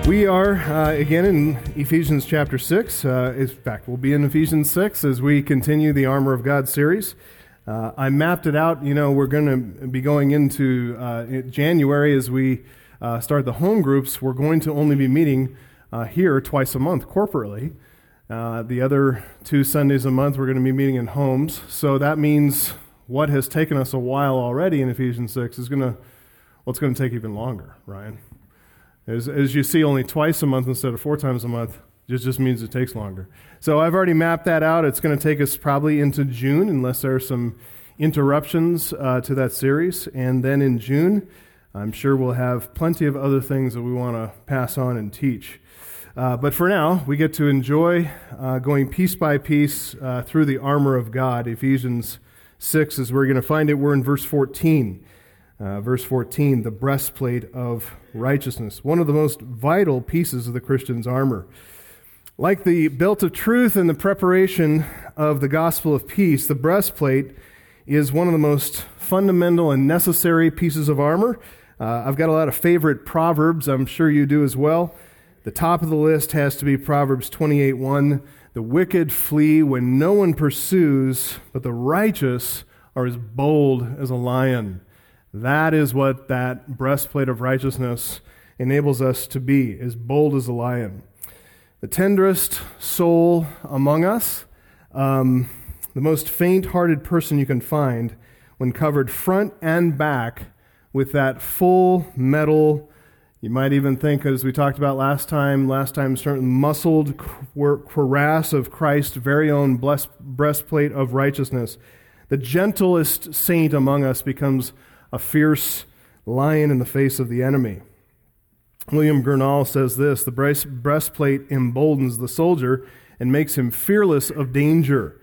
We are, again, in Ephesians chapter 6. In fact, we'll be in Ephesians 6 as we continue the Armor of God series. I mapped it out. We're going to be going into January as we start the home groups. We're going to only be meeting here twice a month corporately. The other 2 Sundays a month, we're going to be meeting in homes. So that means what has taken us a while already in Ephesians 6 is going to take even longer, Ryan. As you see, only twice a month instead of 4 times a month, it just means it takes longer. So I've already mapped that out. It's going to take us probably into June, unless there are some interruptions to that series. And then in June, I'm sure we'll have plenty of other things that we want to pass on and teach. But for now, we get to enjoy going piece by piece through the armor of God. Ephesians 6, as we're going to find it, we're in verse 14. Verse 14, the breastplate of righteousness, one of the most vital pieces of the Christian's armor. Like the belt of truth and the preparation of the gospel of peace, the breastplate is one of the most fundamental and necessary pieces of armor. I've got a lot of favorite proverbs. I'm sure you do as well. The top of the list has to be Proverbs 28:1. The wicked flee when no one pursues, but the righteous are as bold as a lion. That is what that breastplate of righteousness enables us to be, as bold as a lion. The tenderest soul among us, the most faint-hearted person you can find, when covered front and back with that full metal, you might even think, as we talked about last time, certain muscled cuirass of Christ's very own breastplate of righteousness. The gentlest saint among us becomes a fierce lion in the face of the enemy. William Gurnall says this: the breastplate emboldens the soldier and makes him fearless of danger.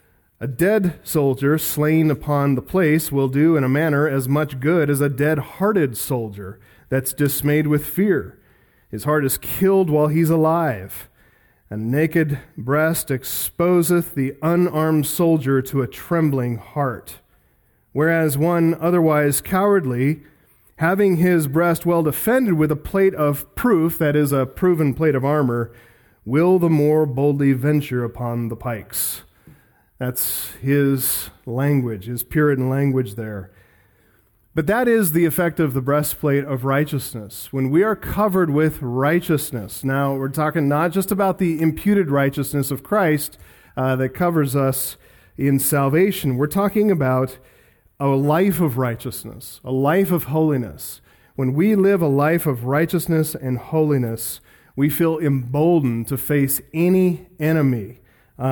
A dead soldier slain upon the place will do in a manner as much good as a dead-hearted soldier that's dismayed with fear. His heart is killed while he's alive. A naked breast exposeth the unarmed soldier to a trembling heart. Whereas one otherwise cowardly, having his breast well defended with a plate of proof, that is, a proven plate of armor, will the more boldly venture upon the pikes. That's his language, his Puritan language there. But that is the effect of the breastplate of righteousness. When we are covered with righteousness, now we're talking not just about the imputed righteousness of Christ that covers us in salvation. We're talking about a life of righteousness, a life of holiness. When we live a life of righteousness and holiness, we feel emboldened to face any enemy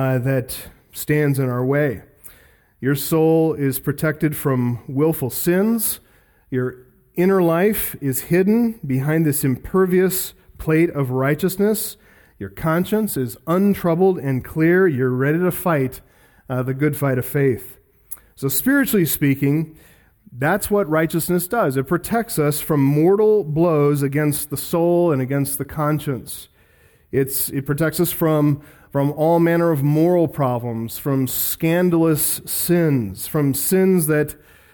that stands in our way. Your soul is protected from willful sins. Your inner life is hidden behind this impervious plate of righteousness. Your conscience is untroubled and clear. You're ready to fight the good fight of faith. So spiritually speaking, that's what righteousness does. It protects us from mortal blows against the soul and against the conscience. It protects us from all manner of moral problems, from scandalous sins, from sins that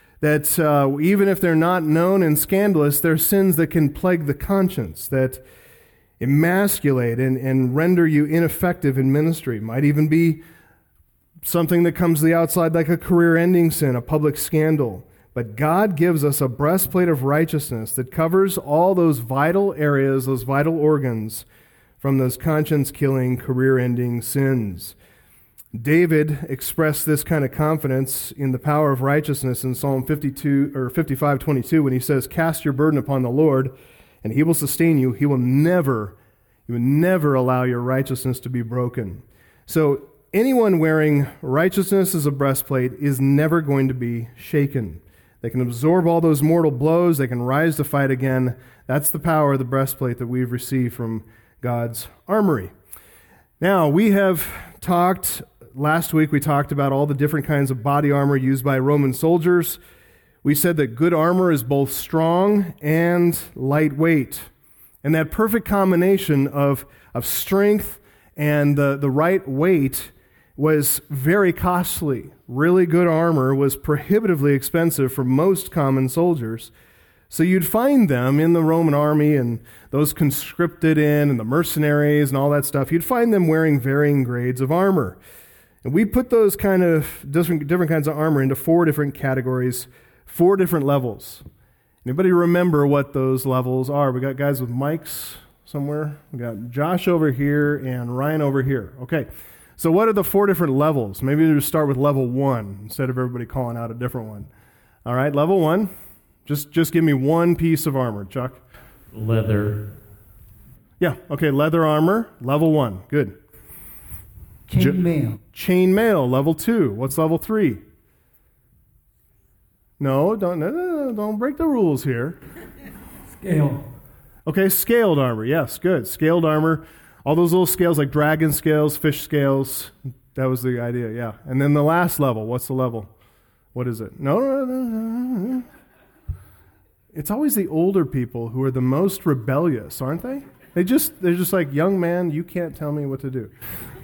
even if they're not known and scandalous, they're sins that can plague the conscience, that emasculate and render you ineffective in ministry. Might even be something that comes to the outside like a career-ending sin, a public scandal. But God gives us a breastplate of righteousness that covers all those vital areas, those vital organs, from those conscience-killing, career-ending sins. David expressed this kind of confidence in the power of righteousness in Psalm 55:22 when he says, "Cast your burden upon the Lord, and He will sustain you. He will never allow your righteousness to be broken." So anyone wearing righteousness as a breastplate is never going to be shaken. They can absorb all those mortal blows. They can rise to fight again. That's the power of the breastplate that we've received from God's armory. Now, last week we talked about all the different kinds of body armor used by Roman soldiers. We said that good armor is both strong and lightweight. And that perfect combination of strength and the right weight was very costly. Really good armor was prohibitively expensive for most common soldiers. So you'd find them in the Roman army and those conscripted in and the mercenaries and all that stuff. You'd find them wearing varying grades of armor. And we put those kind of different kinds of armor into 4 different categories, 4 different levels. Anybody remember what those levels are? We got guys with mics somewhere. We got Josh over here and Ryan over here. Okay. So what are the 4 different levels? Maybe we'll start with level 1 instead of everybody calling out a different one. All right, level 1. Just give me one piece of armor, Chuck. Leather. Yeah, okay, leather armor, level 1. Good. Chainmail. Chainmail, level 2. What's level 3? No, don't break the rules here. Scale. Okay, scaled armor. Yes, good. Scaled armor. All those little scales like dragon scales, fish scales. That was the idea, yeah. And then the last level. What's the level? What is it? No. It's always the older people who are the most rebellious, aren't they? They're just like, young man, you can't tell me what to do.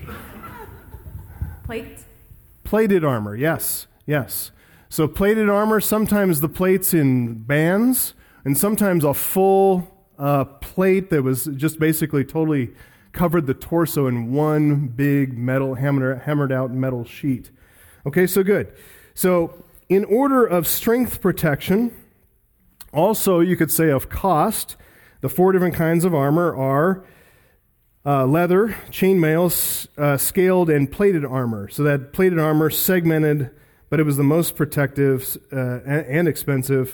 Plate? Plated armor, yes. So plated armor, sometimes the plate's in bands, and sometimes a full plate that was just basically totally covered the torso in one big metal, hammered out metal sheet. Okay, so good. So in order of strength protection, also you could say of cost, the 4 different kinds of armor are leather, chainmail, scaled, and plated armor. So that plated armor segmented, but it was the most protective and expensive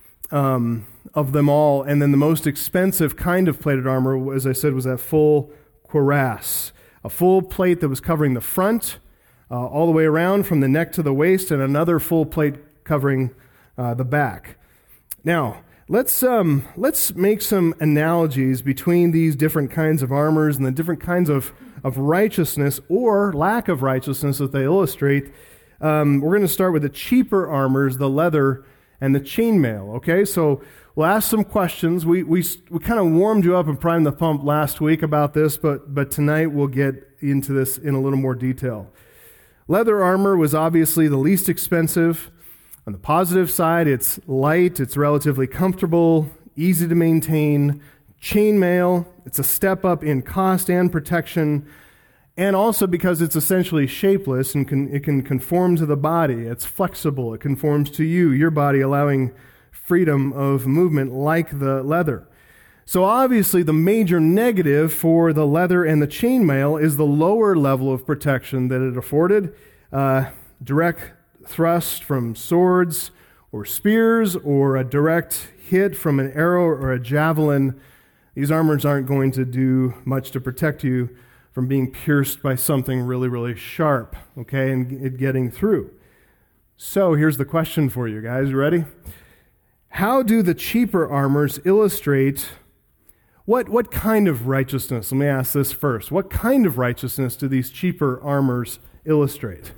of them all. And then the most expensive kind of plated armor, as I said, was that full cuirass, a full plate that was covering the front all the way around from the neck to the waist, and another full plate covering the back. Now, let's make some analogies between these different kinds of armors and the different kinds of righteousness or lack of righteousness that they illustrate. We're going to start with the cheaper armors, the leather and the chainmail. Okay, so we'll ask some questions. We kind of warmed you up and primed the pump last week about this, but tonight we'll get into this in a little more detail. Leather armor was obviously the least expensive. On the positive side, it's light, it's relatively comfortable, easy to maintain. Chainmail, it's a step up in cost and protection, and also because it's essentially shapeless and it can conform to the body. It's flexible, it conforms to your body, allowing freedom of movement like the leather. So obviously the major negative for the leather and the chainmail is the lower level of protection that it afforded. Direct thrust from swords or spears, or a direct hit from an arrow or a javelin. These armors aren't going to do much to protect you from being pierced by something really, really sharp, okay, and it getting through. So here's the question for you guys. You ready? How do the cheaper armors illustrate what kind of righteousness? Let me ask this first. What kind of righteousness do these cheaper armors illustrate?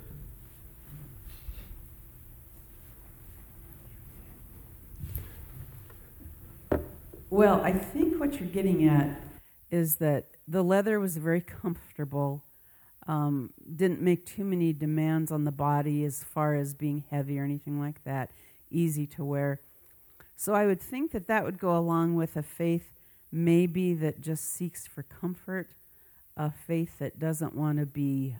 Well, I think what you're getting at is that the leather was very comfortable, didn't make too many demands on the body as far as being heavy or anything like that, easy to wear. So I would think that would go along with a faith maybe that just seeks for comfort, a faith that doesn't want to be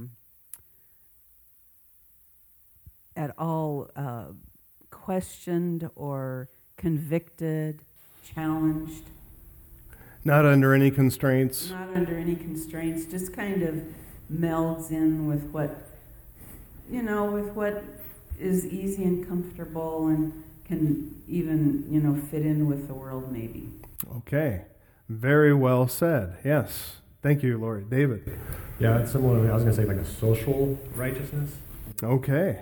at all questioned or convicted, challenged. Not under any constraints. Not under any constraints, just kind of melds in with what is easy and comfortable and can even, fit in with the world maybe. Okay. Very well said. Yes. Thank you, Lori. David. Yeah, it's similar. I was going to say like a social righteousness. Okay.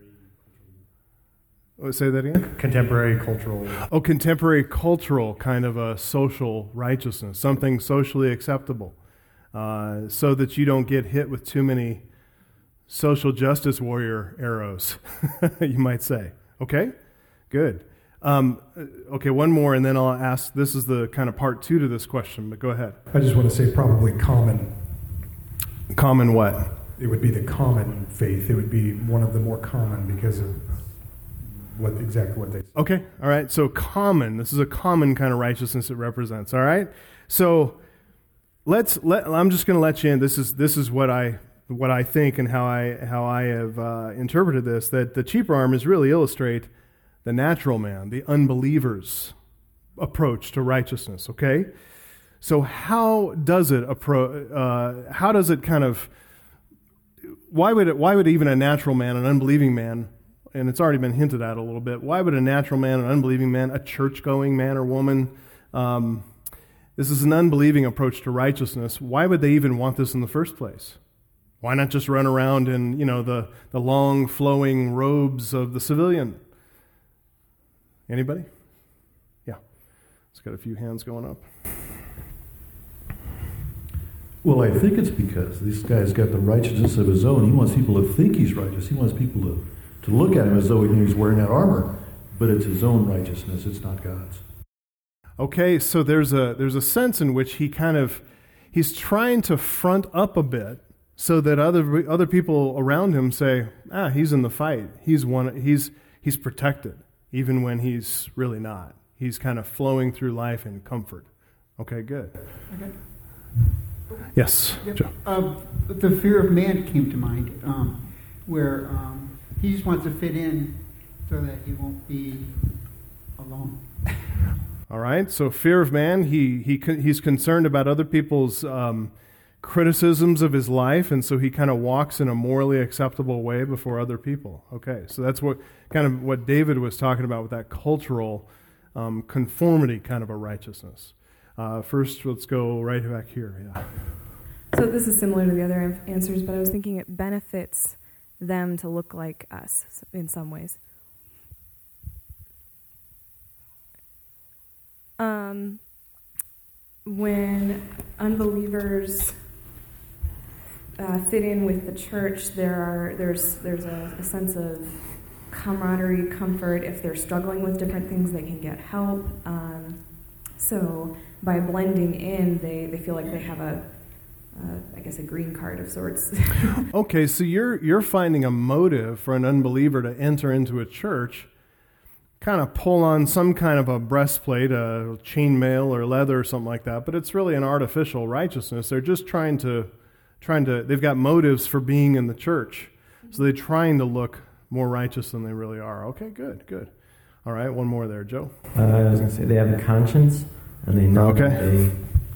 Say that again? Contemporary cultural. Oh, contemporary cultural kind of a social righteousness, something socially acceptable, so that you don't get hit with too many social justice warrior arrows, you might say. Okay? Good. Okay, one more, and then I'll ask, this is the kind of part 2 to this question, but go ahead. I just want to say probably common. Common what? It would be the common faith. It would be one of the more common because of exactly what they say. Okay, all right. So common. This is a common kind of righteousness it represents. All right. So I'm just going to let you in. This is what I think and how I have interpreted this. That the cheaper armors really illustrate the natural man, the unbeliever's approach to righteousness. Okay. So how does it kind of? Why would even a natural man, an unbelieving man, and it's already been hinted at a little bit, why would a natural man, an unbelieving man, a church-going man or woman, this is an unbelieving approach to righteousness, why would they even want this in the first place? Why not just run around in, the long flowing robes of the civilian? Anybody? Yeah. It's got a few hands going up. Well, I think it's because this guy's got the righteousness of his own. He wants people to think he's righteous. He wants people to look at him as though he's wearing that armor. But it's his own righteousness. It's not God's. Okay, so there's a sense in which he's trying to front up a bit so that other people around him say, he's in the fight. He's protected, even when he's really not. He's kind of flowing through life in comfort. Okay, good. Okay. Yes, Yep. Joe. The fear of man came to mind, where he just wants to fit in so that he won't be alone. All right, so fear of man, he's concerned about other people's criticisms of his life, and so he kind of walks in a morally acceptable way before other people. Okay, so that's what David was talking about with that cultural conformity kind of a righteousness. First, let's go right back here. Yeah. So this is similar to the other answers, but I was thinking it benefits them to look like us in some ways. When unbelievers fit in with the church, there's a sense of camaraderie, comfort. If they're struggling with different things, they can get help. So by blending in, they feel like they have a green card of sorts. Okay, so you're finding a motive for an unbeliever to enter into a church, kind of pull on some kind of a breastplate, a chainmail or leather or something like that, but it's really an artificial righteousness. They're just trying to, they've got motives for being in the church, so they're trying to look more righteous than they really are. Okay, good. All right, one more there, Joe. I was going to say they have a conscience, and they know that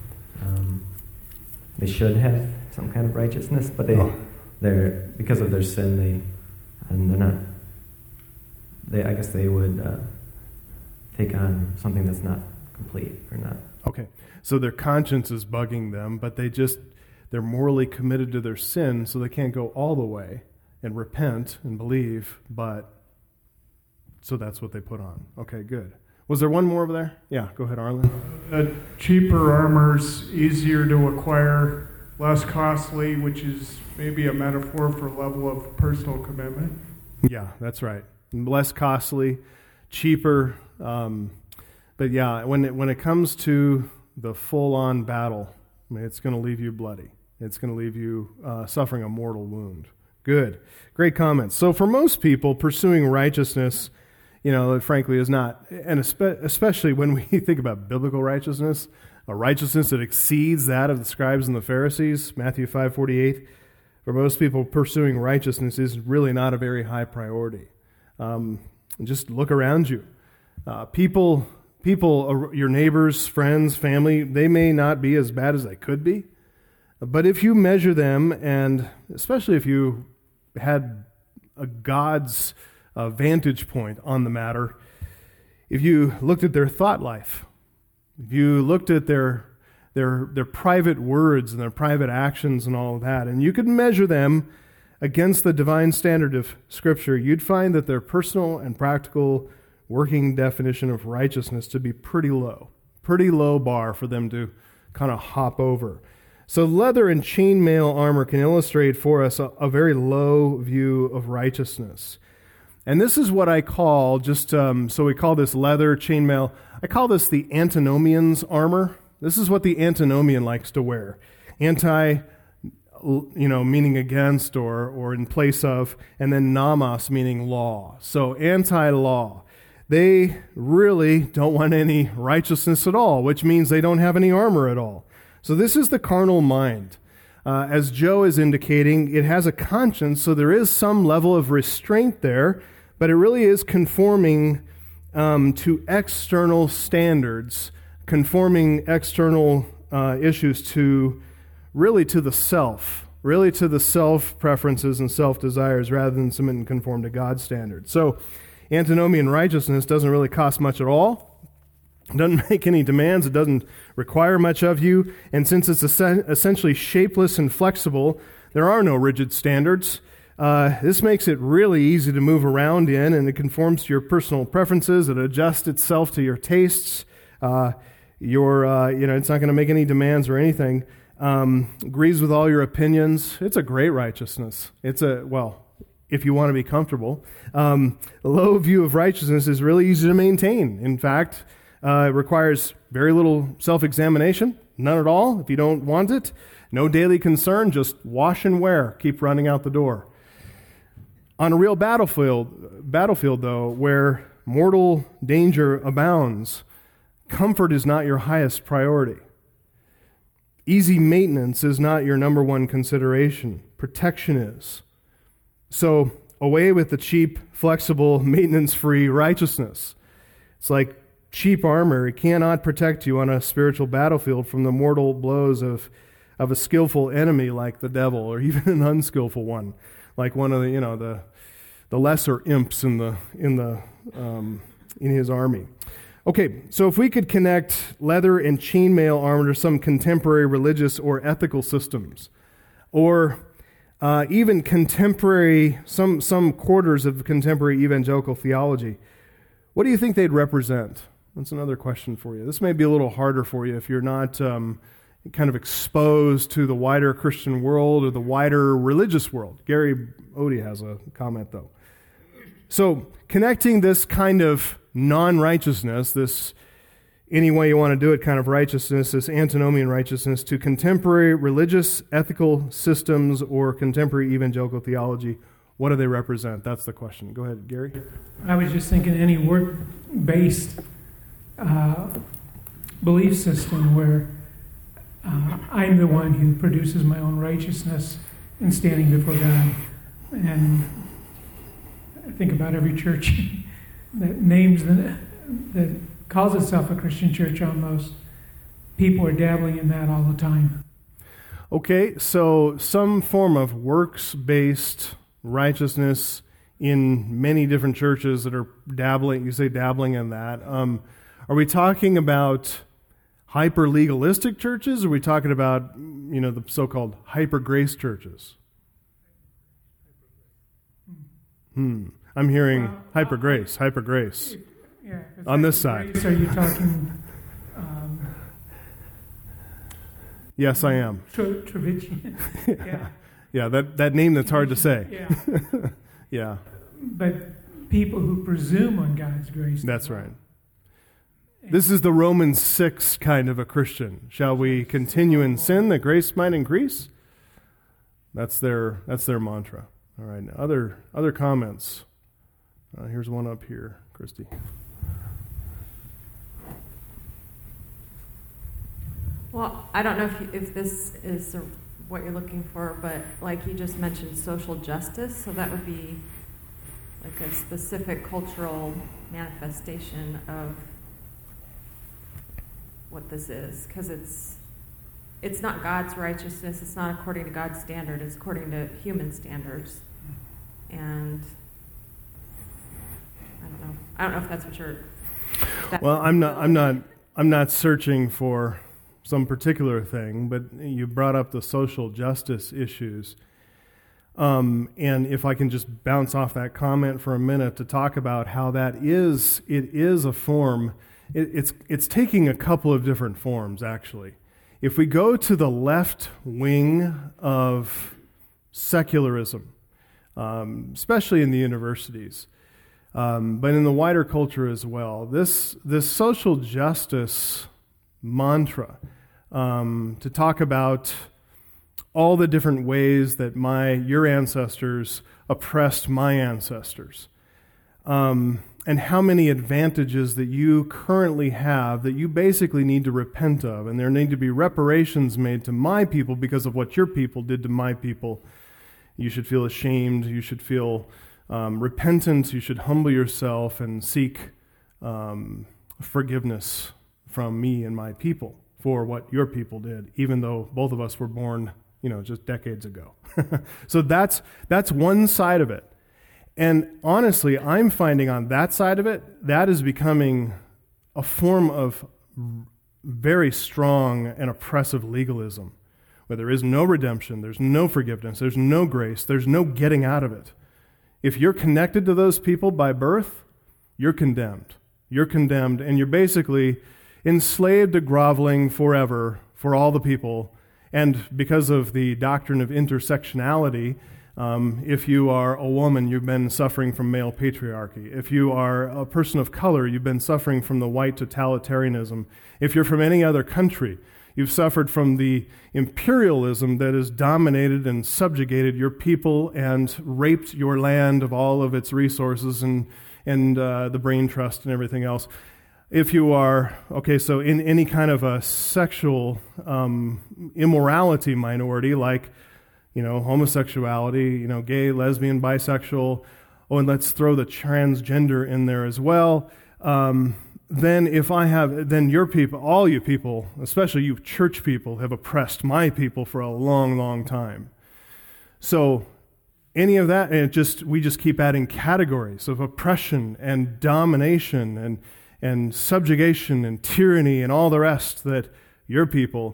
they should have some kind of righteousness, but they're because of their sin, they're not. I guess they would take on something that's not complete or not. Okay, so their conscience is bugging them, but they're morally committed to their sin, so they can't go all the way and repent and believe, so that's what they put on. Okay, good. Was there one more over there? Yeah, go ahead, Arlen. Cheaper armor's easier to acquire, less costly, which is maybe a metaphor for level of personal commitment. Yeah, that's right. Less costly, cheaper. But yeah, when it comes to the full-on battle, it's going to leave you bloody. It's going to leave you suffering a mortal wound. Good. Great comments. So for most people, pursuing righteousness, frankly, is not, and especially when we think about biblical righteousness, a righteousness that exceeds that of the scribes and the Pharisees, Matthew 5:48. For most people, pursuing righteousness is really not a very high priority. Just look around you. People, your neighbors, friends, family, they may not be as bad as they could be. But if you measure them, and especially if you had a God's vantage point on the matter, if you looked at their thought life, if you looked at their private words and their private actions and all of that, and you could measure them against the divine standard of Scripture, you'd find that their personal and practical working definition of righteousness to be pretty low bar for them to kind of hop over. So leather and chainmail armor can illustrate for us a very low view of righteousness. And this is what I call, so we call this leather, chainmail, I call this the antinomian's armor. This is what the antinomian likes to wear. meaning against or in place of, and then nomos, meaning law. So anti-law. They really don't want any righteousness at all, which means they don't have any armor at all. So this is the carnal mind. As Joe is indicating, it has a conscience, so there is some level of restraint there, but it really is conforming to external standards, conforming external issues to the self, really to the self-preferences and self-desires rather than submit and conform to God's standards. So antinomian righteousness doesn't really cost much at all. It doesn't make any demands. It doesn't require much of you. And since it's essentially shapeless and flexible, there are no rigid standards. This makes it really easy to move around in, and it conforms to your personal preferences. It adjusts itself to your tastes. It's not going to make any demands or anything. Agrees with all your opinions. It's a great righteousness. If you want to be comfortable. A low view of righteousness is really easy to maintain. In fact, it requires very little self-examination, none at all if you don't want it. No daily concern, just wash and wear. Keep running out the door. On a real battlefield though, where mortal danger abounds, comfort is not your highest priority. Easy maintenance is not your number one consideration. Protection is. So, away with the cheap, flexible, maintenance-free righteousness. It's like cheap armor. It cannot protect you on a spiritual battlefield from the mortal blows of a skillful enemy like the devil, or even an unskillful one, like one of the lesser imps in his army. Okay, so if we could connect leather and chainmail armor to some contemporary religious or ethical systems, or even contemporary, some quarters of contemporary evangelical theology, what do you think they'd represent? That's another question for you. This may be a little harder for you if you're not kind of exposed to the wider Christian world or the wider religious world. Gary Odie has a comment, though. So, connecting this kind of non-righteousness, this any way you want to do it kind of righteousness, this antinomian righteousness, to contemporary religious, ethical systems or contemporary evangelical theology, what do they represent? That's the question. Go ahead, Gary. I was just thinking any work-based belief system where I'm the one who produces my own righteousness in standing before God. And I think about every church that calls itself a Christian church almost. People are dabbling in that all the time. Okay, so some form of works-based righteousness in many different churches that are dabbling in that. Are we talking about hyper-legalistic churches, or are we talking about, the so-called hyper-grace churches? I'm hearing hyper-grace. Yeah, on this side. Grace, are you talking... yes, I am. Trevichian. Yeah. Yeah, that name that's hard to say. Yeah. Yeah. But people who presume on God's grace. That's right. This is the Romans 6 kind of a Christian. Shall we continue in sin that grace might increase? That's their mantra. All right. Other comments. Here's one up here, Christy. Well, I don't know if this is what you're looking for, but like you just mentioned, social justice. So that would be like a specific cultural manifestation of what this is, because it's not God's righteousness. It's not according to God's standard. It's according to human standards. And I don't know if that's what you're. Well, I'm not searching for some particular thing, but you brought up the social justice issues. And if I can just bounce off that comment for a minute to talk about how it is a form. It's taking a couple of different forms, actually. If we go to the left wing of secularism, especially in the universities, but in the wider culture as well, this social justice mantra, to talk about all the different ways that your ancestors oppressed my ancestors, and how many advantages that you currently have that you basically need to repent of, and there need to be reparations made to my people because of what your people did to my people. You should feel ashamed. You should feel repentant. You should humble yourself and seek forgiveness from me and my people for what your people did, even though both of us were born, just decades ago. So that's one side of it. And honestly, I'm finding on that side of it, that is becoming a form of very strong and oppressive legalism, where there is no redemption, there's no forgiveness, there's no grace, there's no getting out of it. If you're connected to those people by birth, you're condemned. You're condemned, and you're basically enslaved to groveling forever for all the people. And because of the doctrine of intersectionality, if you are a woman, you've been suffering from male patriarchy. If you are a person of color, you've been suffering from the white totalitarianism. If you're from any other country, you've suffered from the imperialism that has dominated and subjugated your people and raped your land of all of its resources and the brain trust and everything else. If you are, so in any kind of a sexual immorality minority, like, homosexuality, gay, lesbian, bisexual, and let's throw the transgender in there as well, then your people, all you people, especially you church people, have oppressed my people for a long, long time. So any of that, and we just keep adding categories of oppression and domination and subjugation and tyranny and all the rest that your people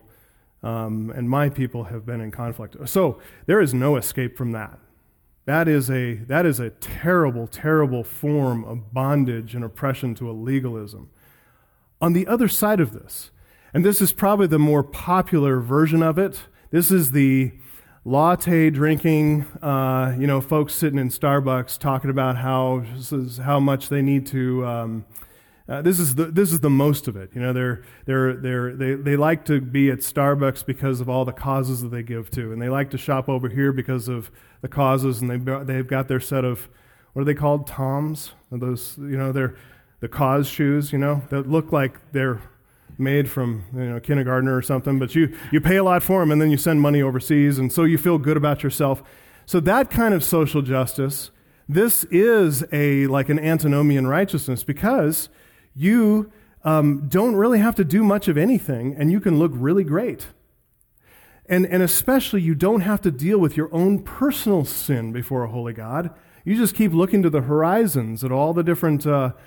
and my people have been in conflict. So there is no escape from that. That is a terrible, terrible form of bondage and oppression to a legalism. On the other side of this, and this is probably the more popular version of it, this is the latte drinking, folks sitting in Starbucks talking about how much they need to. This is the most of it. They like to be at Starbucks because of all the causes that they give to, and they like to shop over here because of the causes, and they've got their set of, what are they called, Toms? Those, they're the cause shoes, that look like they're made from kindergartner or something, but you pay a lot for them, and then you send money overseas, and so you feel good about yourself. So that kind of social justice, this is like an antinomian righteousness, because you don't really have to do much of anything, and you can look really great. And especially, you don't have to deal with your own personal sin before a holy God. You just keep looking to the horizons at all the different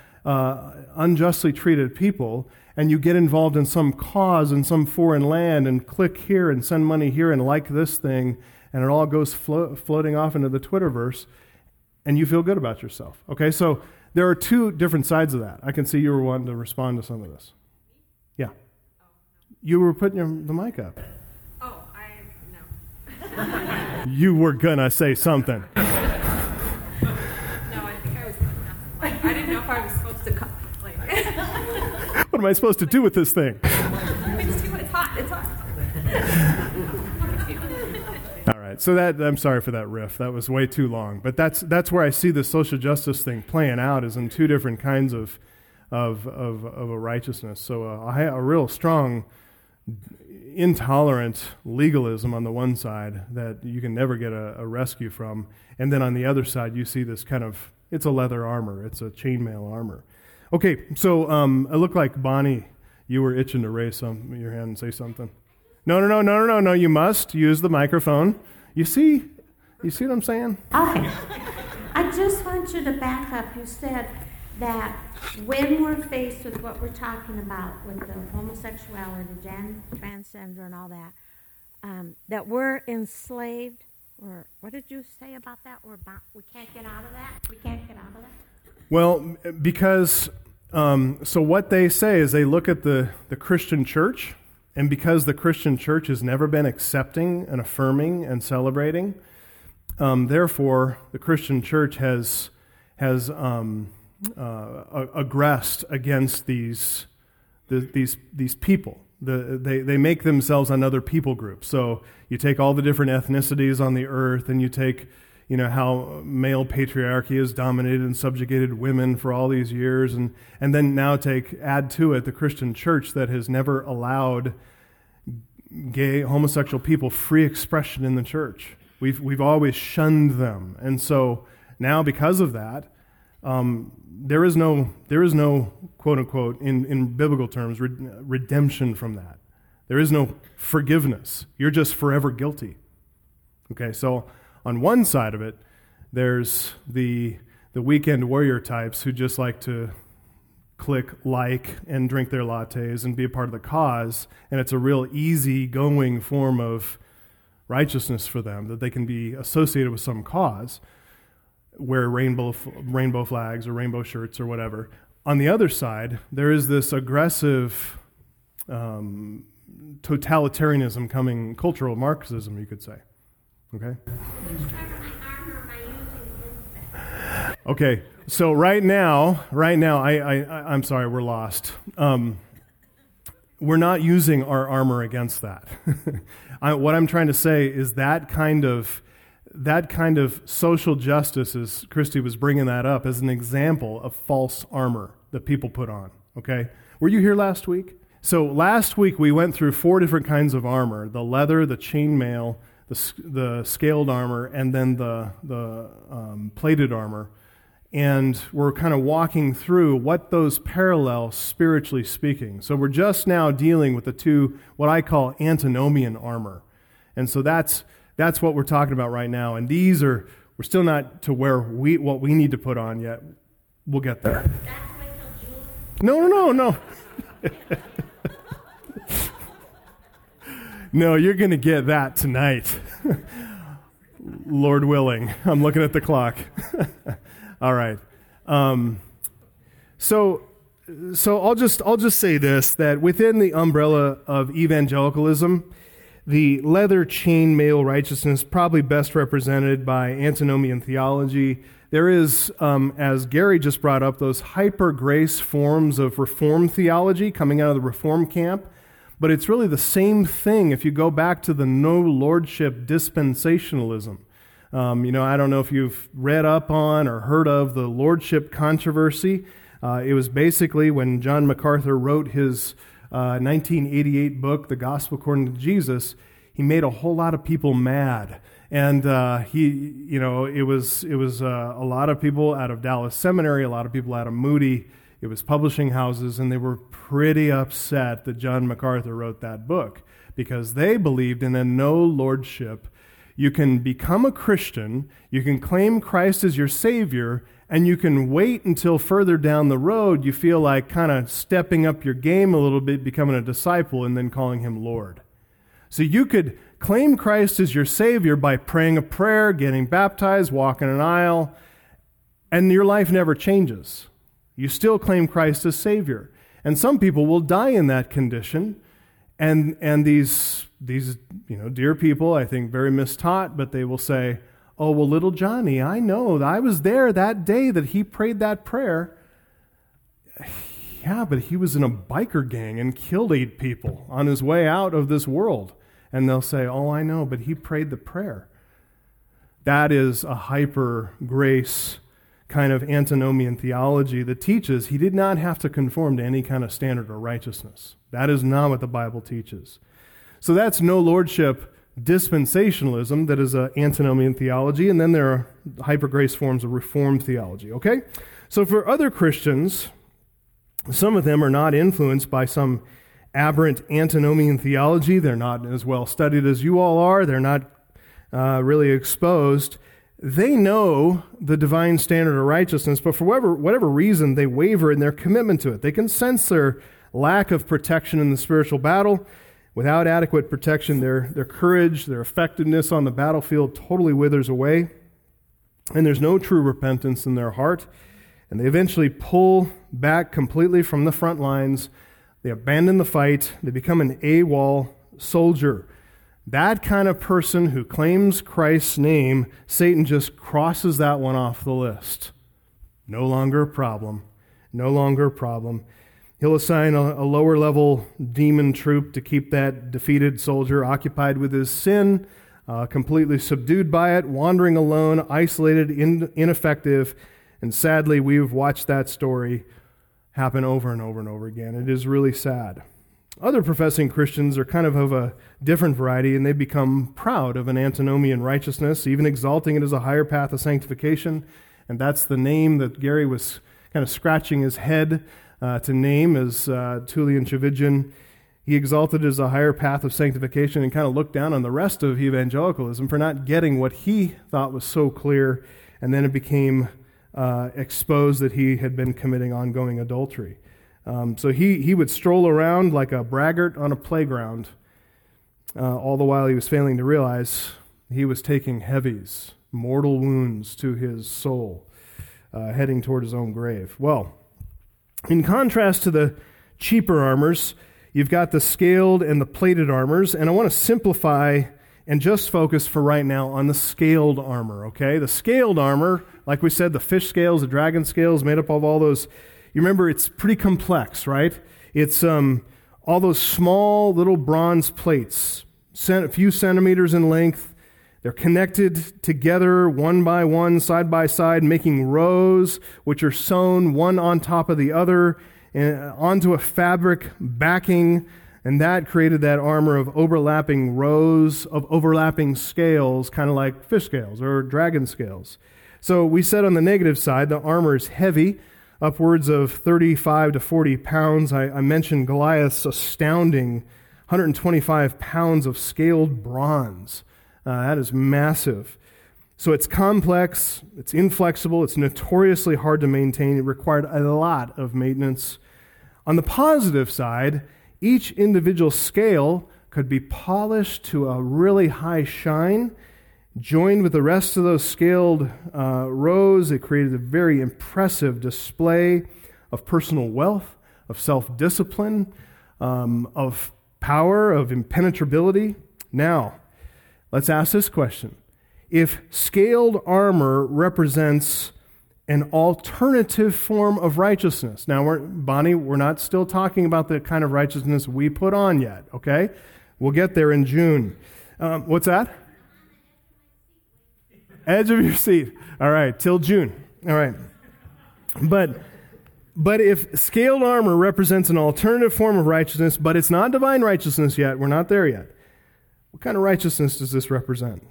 unjustly treated people, and you get involved in some cause in some foreign land, and click here and send money here and like this thing, and it all goes floating off into the Twitterverse, and you feel good about yourself. Okay, so there are two different sides of that. I can see you were wanting to respond to some of this. Yeah. You were putting the mic up. Oh, no. You were gonna say something. No, I think I was. I didn't know if I was supposed to come. What am I supposed to do with this thing? It's hot. It's hot. All right. So I'm sorry for that riff. That was way too long. But that's where I see the social justice thing playing out, is in two different kinds of a righteousness. So a real strong, intolerant legalism on the one side that you can never get a rescue from, and then on the other side you see this kind of, it's a leather armor, it's a chainmail armor. Okay, so it looked like Bonnie, you were itching to raise your hand and say something. No, you must use the microphone. You see what I'm saying? Okay. I just want you to back up. You said that when we're faced with what we're talking about with the homosexuality, transgender and all that, that we're enslaved, or what did you say about that? We can't get out of that? We can't get out of that? Well, because, so what they say is they look at the Christian church, and because the Christian church has never been accepting and affirming and celebrating, therefore the Christian church has aggressed against these people, They make themselves another people group. So you take all the different ethnicities on the earth, and you take, how male patriarchy has dominated and subjugated women for all these years, and then now add to it the Christian church that has never allowed gay, homosexual people free expression in the church. We've always shunned them, and so now because of that, there is no quote unquote in biblical terms redemption from that. There is no forgiveness. You're just forever guilty. Okay, so on one side of it, there's the weekend warrior types who just like to click like and drink their lattes and be a part of the cause, and it's a real easy-going form of righteousness for them, that they can be associated with some cause, wear rainbow flags or rainbow shirts or whatever. On the other side, there is this aggressive totalitarianism coming, cultural Marxism, you could say. Okay? Okay, so right now, I'm sorry, we're lost. We're not using our armor against that. What I'm trying to say is that kind of social justice, as Christy was bringing that up, as an example of false armor that people put on. Okay, were you here last week? So last week we went through 4 different kinds of armor: the leather, the chainmail, the scaled armor, and then the plated armor. And we're kind of walking through what those parallel spiritually speaking. So we're just now dealing with the 2, what I call antinomian armor. And so that's what we're talking about right now. And we're still not to where what we need to put on yet. We'll get there. No. No, you're going to get that tonight. Lord willing. I'm looking at the clock. All right. So I'll just say this, that within the umbrella of evangelicalism, the leather chainmail righteousness probably best represented by antinomian theology. There is, as Gary just brought up, those hyper-grace forms of Reformed theology coming out of the Reform camp, but it's really the same thing if you go back to the no-lordship dispensationalism. I don't know if you've read up on or heard of the lordship controversy. It was basically when John MacArthur wrote his 1988 book, The Gospel According to Jesus, he made a whole lot of people mad. And it was a lot of people out of Dallas Seminary, a lot of people out of Moody. It was publishing houses, and they were pretty upset that John MacArthur wrote that book because they believed in a no lordship. You can become a Christian, you can claim Christ as your Savior, and you can wait until further down the road you feel like kind of stepping up your game a little bit, becoming a disciple, and then calling Him Lord. So you could claim Christ as your Savior by praying a prayer, getting baptized, walking an aisle, and your life never changes. You still claim Christ as Savior. And some people will die in that condition, and these dear people, I think very mistaught, but they will say, oh, well, little Johnny, I know, I was there that day that he prayed that prayer. Yeah, but he was in a biker gang and killed 8 people on his way out of this world. And they'll say, oh, I know, but he prayed the prayer. That is a hyper-grace kind of antinomian theology that teaches he did not have to conform to any kind of standard of righteousness. That is not what the Bible teaches. So that's no lordship dispensationalism, that is an antinomian theology, and then there are hyper-grace forms of Reformed theology, okay? So for other Christians, some of them are not influenced by some aberrant antinomian theology. They're not as well studied as you all are. They're not really exposed. They know the divine standard of righteousness, but for whatever reason, they waver in their commitment to it. They can sense their lack of protection in the spiritual battle. Without adequate protection, their courage, their effectiveness on the battlefield totally withers away, and there's no true repentance in their heart, and they eventually pull back completely from the front lines. They abandon the fight. They become an AWOL soldier. That kind of person who claims Christ's name, Satan just crosses that one off the list. No longer a problem. No longer a problem. He'll assign a lower level demon troop to keep that defeated soldier occupied with his sin, completely subdued by it, wandering alone, isolated, ineffective. And sadly, we've watched that story happen over and over and over again. It is really sad. Other professing Christians are kind of a different variety, and they become proud of an antinomian righteousness, even exalting it as a higher path of sanctification. And that's the name that Gary was kind of scratching his head to name as Tullian Tchividjian. He exalted it as a higher path of sanctification and kind of looked down on the rest of evangelicalism for not getting what he thought was so clear, and then it became exposed that he had been committing ongoing adultery. So he would stroll around like a braggart on a playground, all the while he was failing to realize he was taking heavies, mortal wounds to his soul, heading toward his own grave. Well, in contrast to the cheaper armors, you've got the scaled and the plated armors, and I want to simplify and just focus for right now on the scaled armor, okay? The scaled armor, like we said, the fish scales, the dragon scales, made up of all those. You remember, it's pretty complex, right? It's all those small little bronze plates, a few centimeters in length. They're connected together one by one, side by side, making rows which are sewn one on top of the other onto a fabric backing, and that created that armor of overlapping rows of overlapping scales, kind of like fish scales or dragon scales. So we said on the negative side, the armor is heavy, upwards of 35 to 40 pounds. I mentioned Goliath's astounding 125 pounds of scaled bronze. That is massive. So it's complex, it's inflexible, it's notoriously hard to maintain. It required a lot of maintenance. On the positive side, each individual scale could be polished to a really high shine. Joined with the rest of those scaled rows, it created a very impressive display of personal wealth, of self-discipline, of power, of impenetrability. Now, let's ask this question. If scaled armor represents an alternative form of righteousness, now, Bonnie, we're not still talking about the kind of righteousness we put on yet, okay? We'll get there in June. What's that? Edge of your seat. All right, till June. All right. But if scaled armor represents an alternative form of righteousness, but it's not divine righteousness yet, we're not there yet, what kind of righteousness does this represent?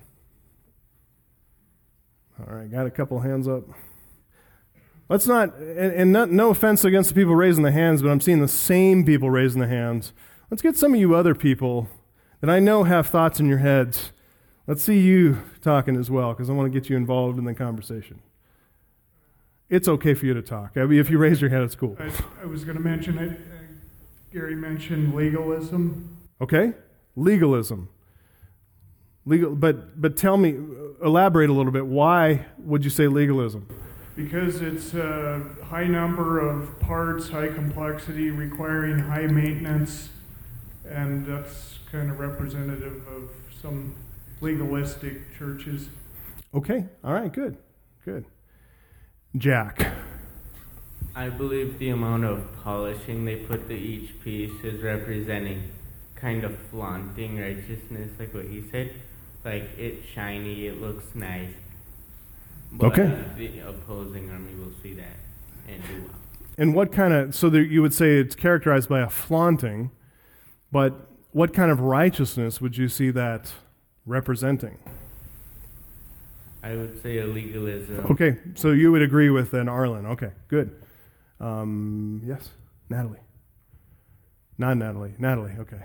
All right, got a couple hands up. Let's not, and no offense against the people raising the hands, but I'm seeing the same people raising the hands. Let's get some of you other people that I know have thoughts in your heads. Let's see you talking as well, because I want to get you involved in the conversation. It's okay for you to talk. I mean, if you raise your hand, it's cool. I was going to mention it. Gary mentioned legalism. Okay, legalism. But tell me, elaborate a little bit. Why would you say legalism? Because it's a high number of parts, high complexity, requiring high maintenance, and that's kind of representative of some legalistic churches. Okay, all right, good. Jack. I believe the amount of polishing they put to each piece is representing kind of flaunting righteousness, like what he said. Like, it's shiny, it looks nice. But okay. The opposing army will see that and do well. And what kind of, so you would say it's characterized by a flaunting, but what kind of righteousness would you see that representing? I would say a legalism. Okay, so you would agree with then Arlen. Okay, good. Yes, Natalie. Not Natalie. Natalie, okay.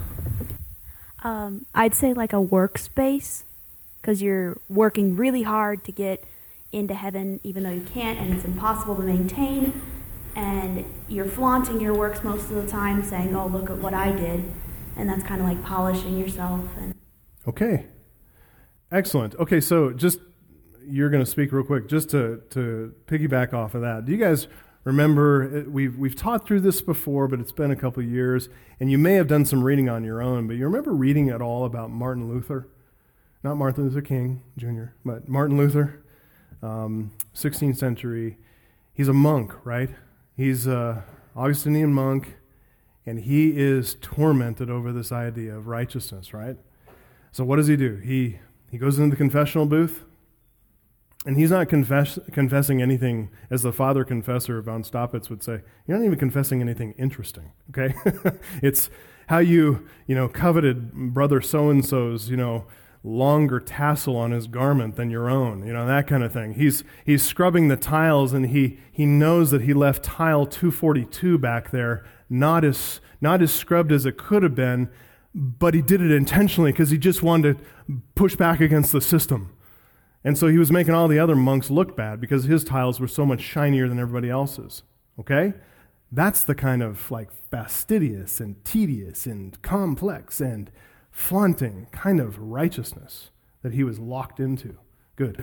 I'd say like a workspace, because you're working really hard to get into heaven, even though you can't, and it's impossible to maintain, and you're flaunting your works most of the time, saying, oh, look at what I did, and that's kind of like polishing yourself. Okay. Excellent. Okay, so just, you're going to speak real quick, just to piggyback off of that. Do you guys remember, we've taught through this before, but it's been a couple of years, and you may have done some reading on your own, but you remember reading at all about Martin Luther? Not Martin Luther King Jr., but Martin Luther, 16th century. He's a monk, right? He's Augustinian monk, and he is tormented over this idea of righteousness, right? So what does he do? He goes into the confessional booth, and he's not confessing anything, as the father confessor von Staupitz would say, you're not even confessing anything interesting, okay? It's how you coveted brother so-and-so's, longer tassel on his garment than your own, that kind of thing. He's scrubbing the tiles, and he knows that he left tile 242 back there, not as scrubbed as it could have been, but he did it intentionally because he just wanted to push back against the system. And so he was making all the other monks look bad because his tiles were so much shinier than everybody else's. Okay? That's the kind of fastidious and tedious and complex and flaunting kind of righteousness that he was locked into. Good.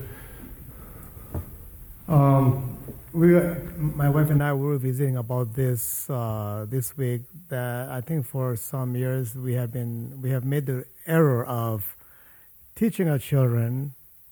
My wife and I were visiting about this this week. That I think for some years we have made the error of teaching our children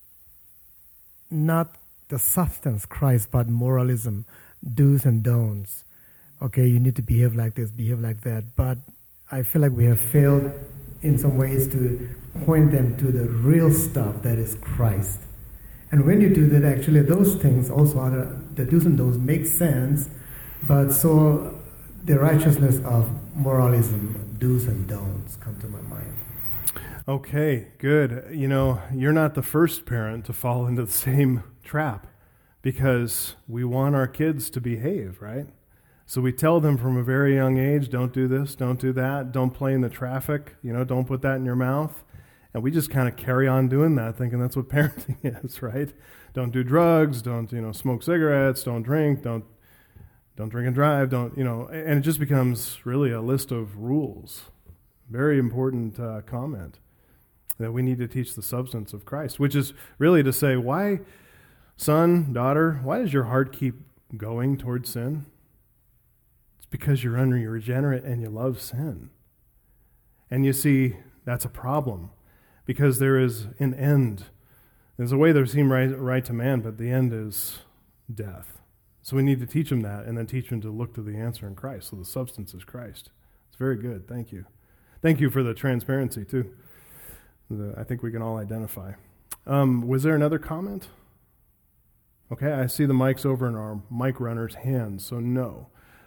not the substance Christ, but moralism, do's and don'ts. Okay, you need to behave like this, behave like that. But I feel like we have failed in some ways to point them to the real stuff that is Christ. And when you do that, actually those things also are the do's and don'ts make sense, but so the righteousness of moralism, do's and don'ts, come to my mind. Okay, good. You're not the first parent to fall into the same trap because we want our kids to behave, right? So we tell them from a very young age, don't do this, don't do that, don't play in the traffic, don't put that in your mouth. And we just kind of carry on doing that, thinking that's what parenting is, right? Don't do drugs, don't, smoke cigarettes, don't drink, don't drink and drive, and it just becomes really a list of rules. Very important comment. That we need to teach the substance of Christ, which is really to say, why, son, daughter, why does your heart keep going towards sin? It's because you're unregenerate and you love sin. And you see, that's a problem, because there is an end. There's a way that seems right to man, but the end is death. So we need to teach them that, and then teach them to look to the answer in Christ. So the substance is Christ. It's very good. Thank you. Thank you for the transparency, too. I think we can all identify. Was there another comment? Okay, I see the mics over in our mic runner's hands, so no.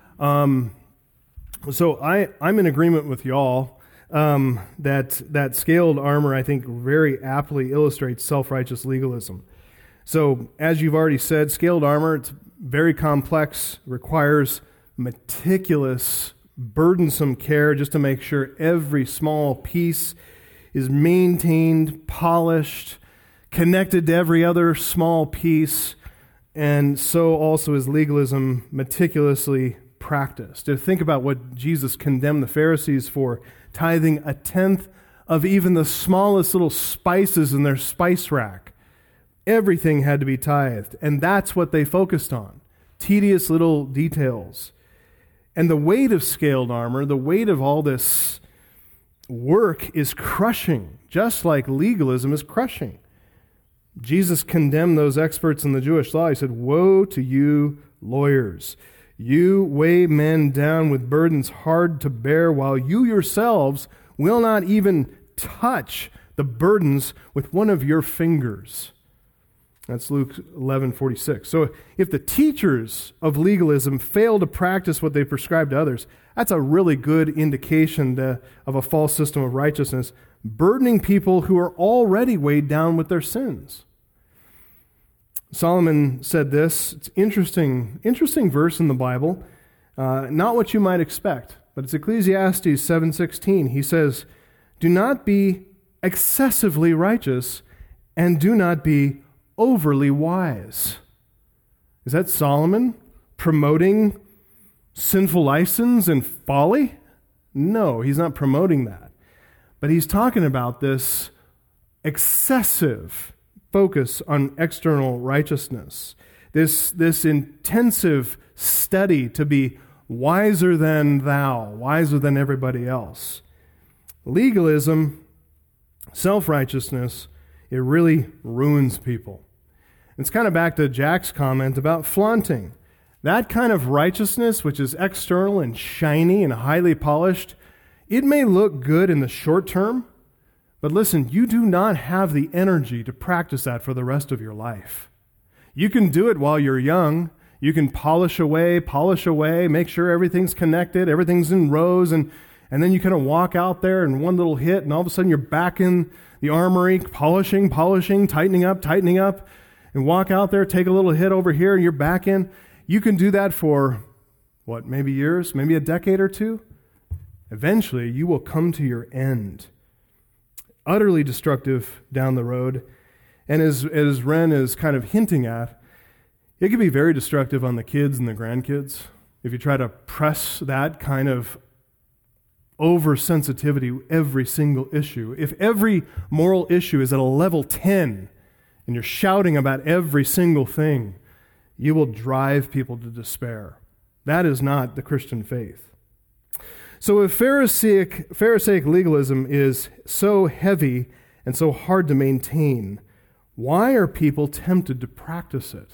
So I'm in agreement with y'all that scaled armor, I think, very aptly illustrates self-righteous legalism. So as you've already said, scaled armor, it's very complex, requires meticulous, burdensome care just to make sure every small piece is maintained, polished, connected to every other small piece, and so also is legalism meticulously practiced. To think about what Jesus condemned the Pharisees for, tithing 1/10 of even the smallest little spices in their spice rack. Everything had to be tithed, and that's what they focused on, tedious little details. And the weight of scaled armor, the weight of all this work is crushing, just like legalism is crushing. Jesus condemned those experts in the Jewish law. He said, "Woe to you, lawyers! You weigh men down with burdens hard to bear, while you yourselves will not even touch the burdens with one of your fingers." That's Luke 11:46. So if the teachers of legalism fail to practice what they prescribe to others, that's a really good indication of a false system of righteousness, burdening people who are already weighed down with their sins. Solomon said this. It's interesting verse in the Bible. Not what you might expect, but it's Ecclesiastes 7:16. He says, "Do not be excessively righteous, and do not be overly wise." Is that Solomon promoting sinful license and folly? No, he's not promoting that. But he's talking about this excessive focus on external righteousness, this intensive study to be wiser than thou, wiser than everybody else. Legalism, self-righteousness, it really ruins people. It's kind of back to Jack's comment about flaunting. That kind of righteousness, which is external and shiny and highly polished, it may look good in the short term, but listen, you do not have the energy to practice that for the rest of your life. You can do it while you're young. You can polish away, make sure everything's connected, everything's in rows, and then you kind of walk out there and one little hit, and all of a sudden you're back in the armory, polishing, tightening up, and walk out there, take a little hit over here, and you're back in. You can do that for, maybe years, maybe a decade or two? Eventually, you will come to your end. Utterly destructive down the road. And as Ren is kind of hinting at, it can be very destructive on the kids and the grandkids. If you try to press that kind of oversensitivity every single issue. If every moral issue is at a level 10 and you're shouting about every single thing, you will drive people to despair. That is not the Christian faith. So if Pharisaic legalism is so heavy and so hard to maintain, why are people tempted to practice it?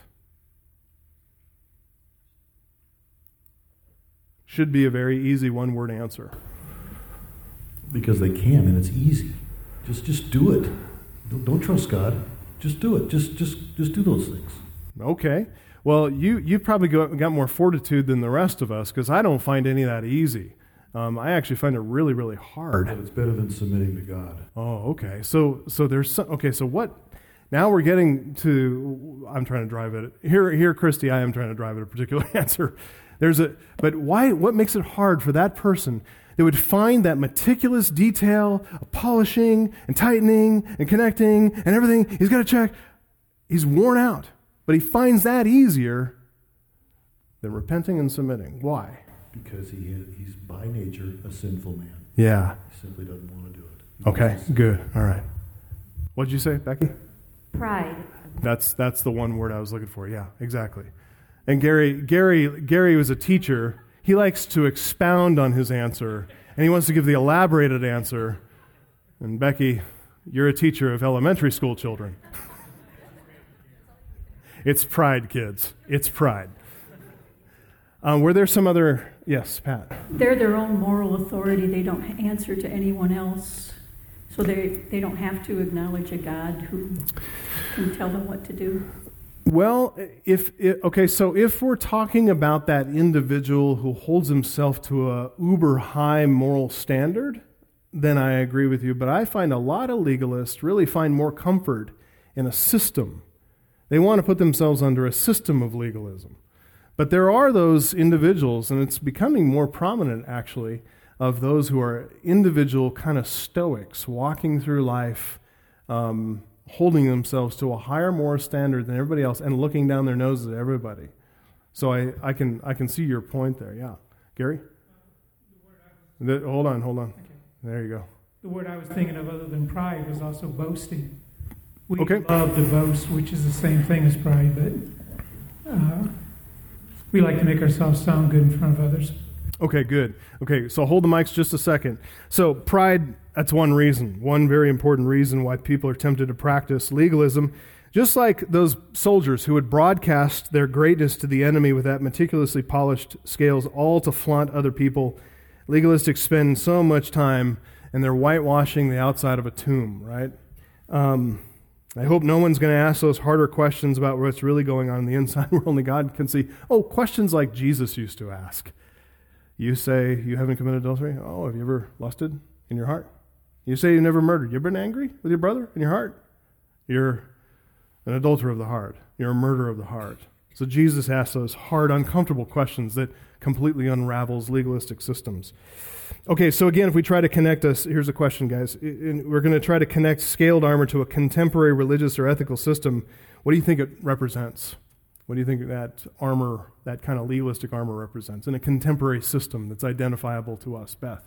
Should be a very easy one-word answer. Because they can, and it's easy. Just do it. Don't trust God. Just do it. Just do those things. Okay. Well, you've probably got more fortitude than the rest of us, because I don't find any of that easy. I actually find it really, really hard. But it's better than submitting to God. Oh, okay. So there's so what? Now we're getting to. I'm trying to drive it here, Christy. I am trying to drive at a particular answer. But why? What makes it hard for that person that would find that meticulous detail of polishing and tightening and connecting and everything? He's got to check. He's worn out, but he finds that easier than repenting and submitting. Why? Because he's by nature a sinful man. Yeah. He simply doesn't want to do it. Okay, good. All right. What did you say, Becky? Pride. That's the one word I was looking for. Yeah, exactly. And Gary was a teacher. He likes to expound on his answer, and he wants to give the elaborated answer. And Becky, you're a teacher of elementary school children. It's pride, kids. It's pride. Were there some other... Yes, Pat. They're their own moral authority. They don't answer to anyone else. So they don't have to acknowledge a God who can tell them what to do. Well, so if we're talking about that individual who holds himself to a uber high moral standard, then I agree with you. But I find a lot of legalists really find more comfort in a system. They want to put themselves under a system of legalism. But there are those individuals, and it's becoming more prominent, actually, of those who are individual kind of stoics, walking through life, holding themselves to a higher moral standard than everybody else, and looking down their noses at everybody. So I can see your point there, yeah. Gary? Hold on. Okay. There you go. The word I was thinking of other than pride was also boasting. We Okay. love to boast, which is the same thing as pride, but we like to make ourselves sound good in front of others. Okay, good. Okay, so hold the mics just a second. So pride, that's one reason, one very important reason why people are tempted to practice legalism. Just like those soldiers who would broadcast their greatness to the enemy with that meticulously polished scales, all to flaunt other people, legalists spend so much time and they're whitewashing the outside of a tomb, right? I hope no one's going to ask those harder questions about what's really going on in the inside where only God can see. Oh, questions like Jesus used to ask. You say you haven't committed adultery? Oh, have you ever lusted in your heart? You say you never murdered. You ever been angry with your brother in your heart? You're an adulterer of the heart. You're a murderer of the heart. So Jesus asks those hard, uncomfortable questions that completely unravels legalistic systems. Okay, so again, if we try to connect us, here's a question, guys. We're going to try to connect scaled armor to a contemporary religious or ethical system. What do you think it represents? What do you think that armor, that kind of legalistic armor represents in a contemporary system that's identifiable to us? Beth?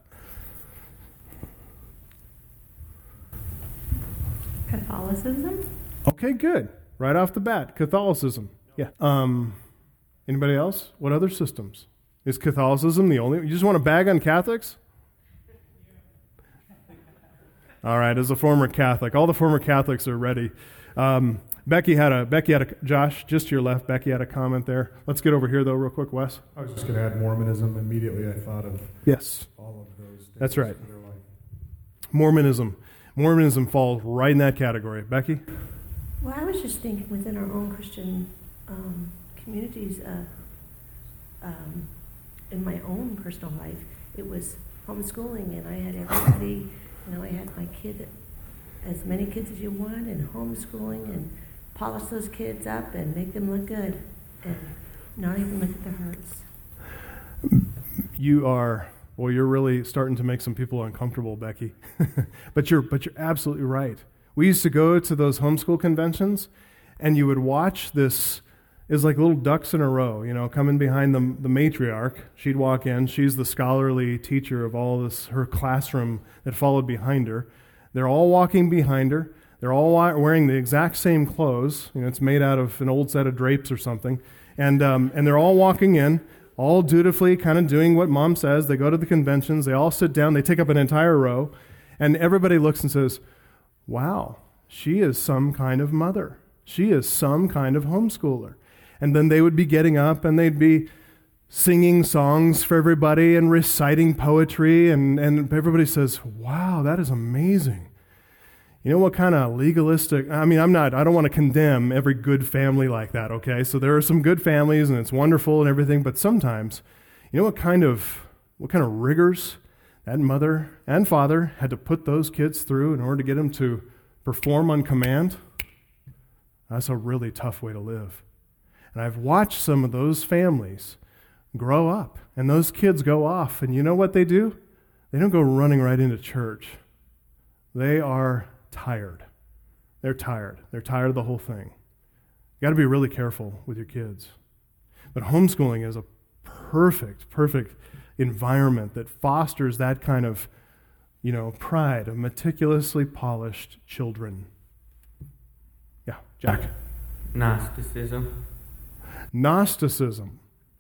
Catholicism? Okay, good. Right off the bat, Catholicism. Yeah. Anybody else? What other systems? Is Catholicism the only? You just want to bag on Catholics? All right, as a former Catholic, all the former Catholics are ready. Josh, just to your left, Becky had a comment there. Let's get over here, though, real quick, Wes. I was just going to add Mormonism. Immediately I thought of all of those. That's right. For their life. Mormonism falls right in that category. Becky? Well, I was just thinking within our own Christian communities, in my own personal life, it was homeschooling, and I had everybody, I had my kid, as many kids as you want, and homeschooling, and polish those kids up and make them look good, and not even look at their hurts. You're really starting to make some people uncomfortable, Becky. but you're absolutely right. We used to go to those homeschool conventions, and you would watch this. It's like little ducks in a row, coming behind the matriarch. She'd walk in. She's the scholarly teacher of all this, her classroom that followed behind her. They're all walking behind her. They're all wearing the exact same clothes. It's made out of an old set of drapes or something. And they're all walking in, all dutifully kind of doing what mom says. They go to the conventions. They all sit down. They take up an entire row. And everybody looks and says, wow, she is some kind of mother. She is some kind of homeschooler. And then they would be getting up and they'd be singing songs for everybody and reciting poetry. And everybody says, wow, that is amazing. You know what kind of legalistic, I don't want to condemn every good family like that, okay? So there are some good families and it's wonderful and everything, but sometimes, what kind of rigors that mother and father had to put those kids through in order to get them to perform on command? That's a really tough way to live. And I've watched some of those families grow up, and those kids go off, and you know what they do? They don't go running right into church. They are tired. They're tired. They're tired of the whole thing. You got to be really careful with your kids. But homeschooling is a perfect environment that fosters that kind of, pride of meticulously polished children. Yeah, Jack. Gnosticism.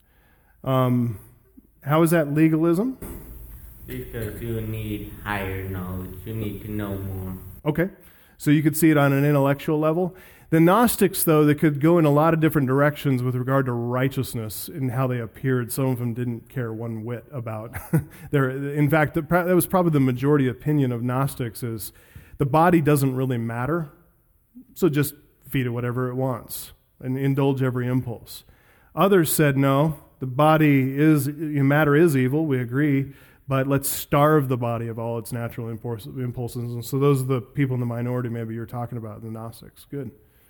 How is that legalism? Because you need higher knowledge. You need to know more. Okay. So you could see it on an intellectual level. The Gnostics, though, they could go in a lot of different directions with regard to righteousness and how they appeared. Some of them didn't care one whit about. In fact, that was probably the majority opinion of Gnostics is the body doesn't really matter, so just feed it whatever it wants and indulge every impulse. Others said, no, the matter is evil, we agree, but let's starve the body of all its natural impulses. And so those are the people in the minority maybe you're talking about, the Gnostics. Good.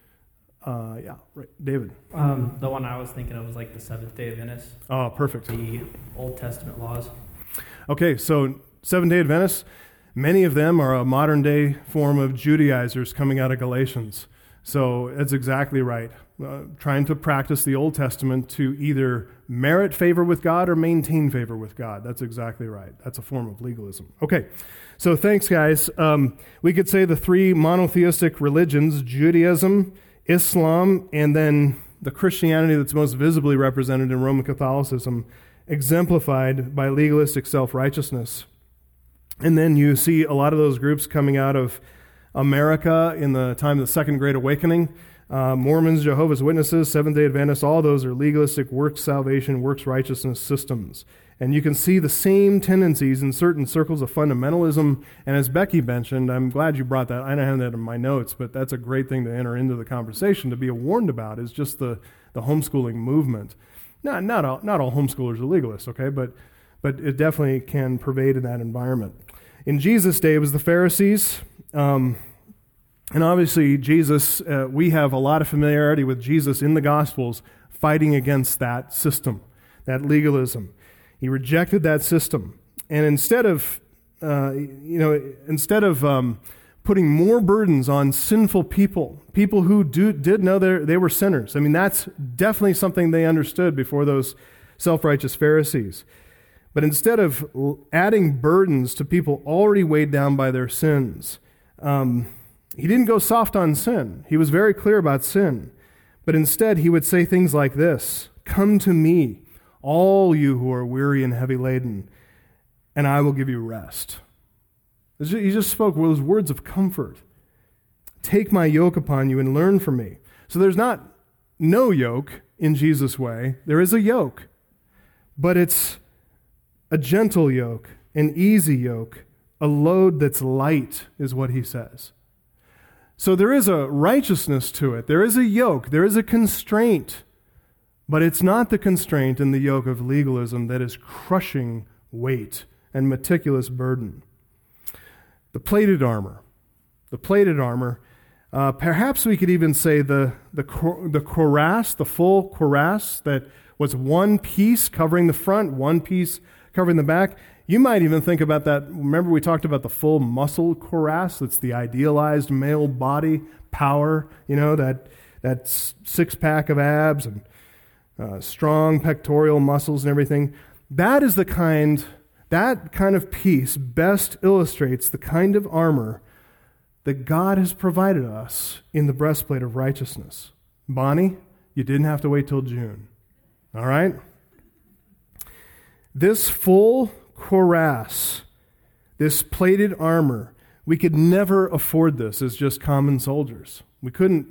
Yeah, right. David. The one I was thinking of was like the Seventh-day Adventists. Oh, perfect. The Old Testament laws. Okay, so Seventh-day Adventists, many of them are a modern-day form of Judaizers coming out of Galatians. So that's exactly right. Trying to practice the Old Testament to either merit favor with God or maintain favor with God. That's exactly right. That's a form of legalism. Okay, so thanks, guys. We could say the three monotheistic religions, Judaism, Islam, and then the Christianity that's most visibly represented in Roman Catholicism, exemplified by legalistic self-righteousness. And then you see a lot of those groups coming out of America in the time of the Second Great Awakening. Mormons, Jehovah's Witnesses, Seventh-day Adventists, all those are legalistic works salvation, works righteousness systems. And you can see the same tendencies in certain circles of fundamentalism. And as Becky mentioned, I'm glad you brought that. I don't have that in my notes, but that's a great thing to enter into the conversation, to be warned about, is just the homeschooling movement. Not all homeschoolers are legalists, okay, but it definitely can pervade in that environment. In Jesus' day, it was the Pharisees. And obviously, Jesus, we have a lot of familiarity with Jesus in the Gospels fighting against that system, that legalism. He rejected that system. And instead of putting more burdens on sinful people who did know they were sinners. That's definitely something they understood before those self-righteous Pharisees. But instead of adding burdens to people already weighed down by their sins, he didn't go soft on sin. He was very clear about sin. But instead, he would say things like this: "Come to me, all you who are weary and heavy laden, and I will give you rest." He just spoke those words of comfort. "Take my yoke upon you and learn from me, So there's not no yoke in Jesus' way. There is a yoke, but it's a gentle yoke, an easy yoke, a load that's light is what he says. So there is a righteousness to it. There is a yoke. There is a constraint. But it's not the constraint in the yoke of legalism that is crushing weight and meticulous burden. The plated armor. The plated armor. Perhaps we could even say the cuirass, the full cuirass that was one piece covering the front, one piece covering the back. You might even think about that. Remember we talked about the full muscle cuirass? That's the idealized male body power, that six-pack of abs and strong pectoral muscles and everything. That kind of piece best illustrates the kind of armor that God has provided us in the breastplate of righteousness. Bonnie, you didn't have to wait till June. All right? This full cuirass, this plated armor, we could never afford this as just common soldiers. We couldn't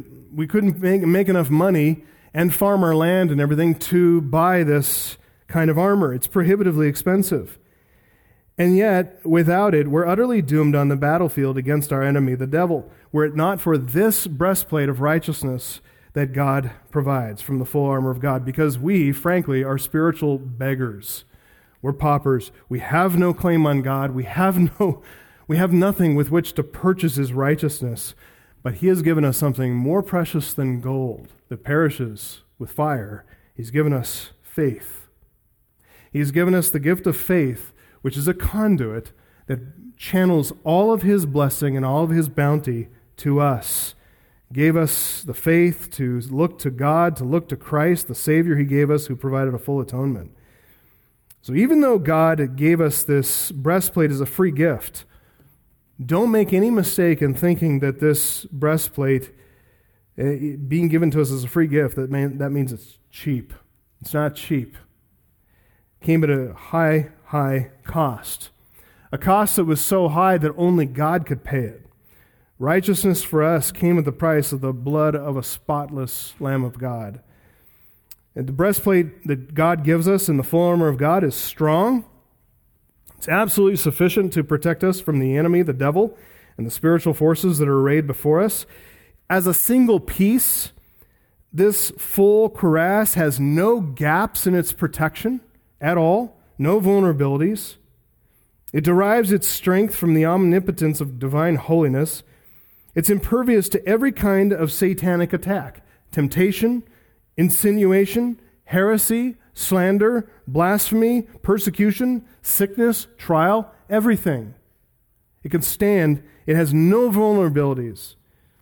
make enough money and farm our land and everything to buy this kind of armor. It's prohibitively expensive. And yet, without it, we're utterly doomed on the battlefield against our enemy, the devil, were it not for this breastplate of righteousness that God provides from the full armor of God, because we, frankly, are spiritual beggars. We're paupers. We have no claim on God. We have nothing with which to purchase his righteousness, but he has given us something more precious than gold that perishes with fire. He's given us faith. He's given us the gift of faith, which is a conduit that channels all of his blessing and all of his bounty to us. Gave us the faith to look to God, to look to Christ, the Savior he gave us, who provided a full atonement. So even though God gave us this breastplate as a free gift, don't make any mistake in thinking that this breastplate, being given to us as a free gift, that means it's cheap. It's not cheap. It came at a high cost. A cost that was so high that only God could pay it. Righteousness for us came at the price of the blood of a spotless Lamb of God. And the breastplate that God gives us in the full armor of God is strong. It's absolutely sufficient to protect us from the enemy, the devil, and the spiritual forces that are arrayed before us. As a single piece, this full cuirass has no gaps in its protection at all, no vulnerabilities. It derives its strength from the omnipotence of divine holiness. It's impervious to every kind of satanic attack, temptation, insinuation, heresy, slander, blasphemy, persecution, sickness, trial, everything. It can stand. It has no vulnerabilities.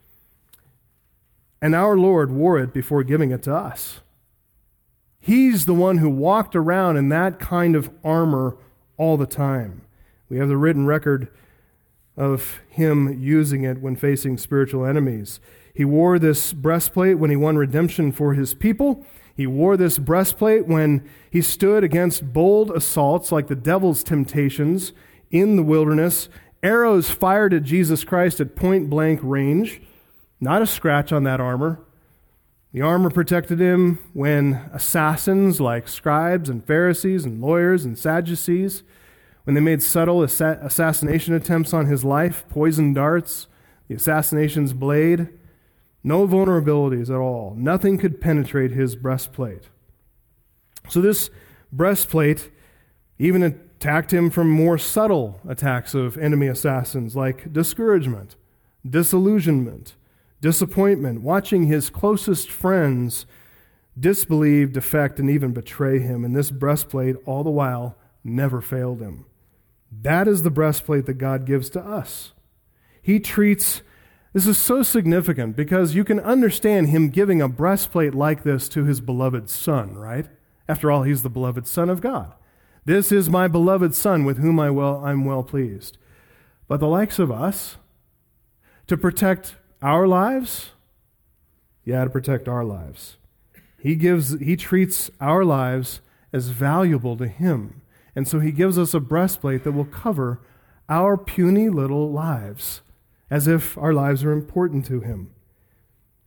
And our Lord wore it before giving it to us. He's the one who walked around in that kind of armor all the time. We have the written record of him using it when facing spiritual enemies. He wore this breastplate when he won redemption for his people. He wore this breastplate when he stood against bold assaults like the devil's temptations in the wilderness, arrows fired at Jesus Christ at point-blank range. Not a scratch on that armor. The armor protected him when assassins like scribes and Pharisees and lawyers and Sadducees, when they made subtle assassination attempts on his life, poison darts, the assassination's blade, no vulnerabilities at all. Nothing could penetrate his breastplate. So this breastplate even attacked him from more subtle attacks of enemy assassins like discouragement, disillusionment, disappointment, watching his closest friends disbelieve, defect, and even betray him. And this breastplate, all the while, never failed him. That is the breastplate that God gives to us. This is so significant because you can understand him giving a breastplate like this to his beloved Son, right? After all, he's the beloved Son of God. This is my beloved Son with whom I'm well pleased. But the likes of us, to protect our lives? Yeah, to protect our lives. He treats our lives as valuable to him. And so he gives us a breastplate that will cover our puny little lives, as if our lives are important to him.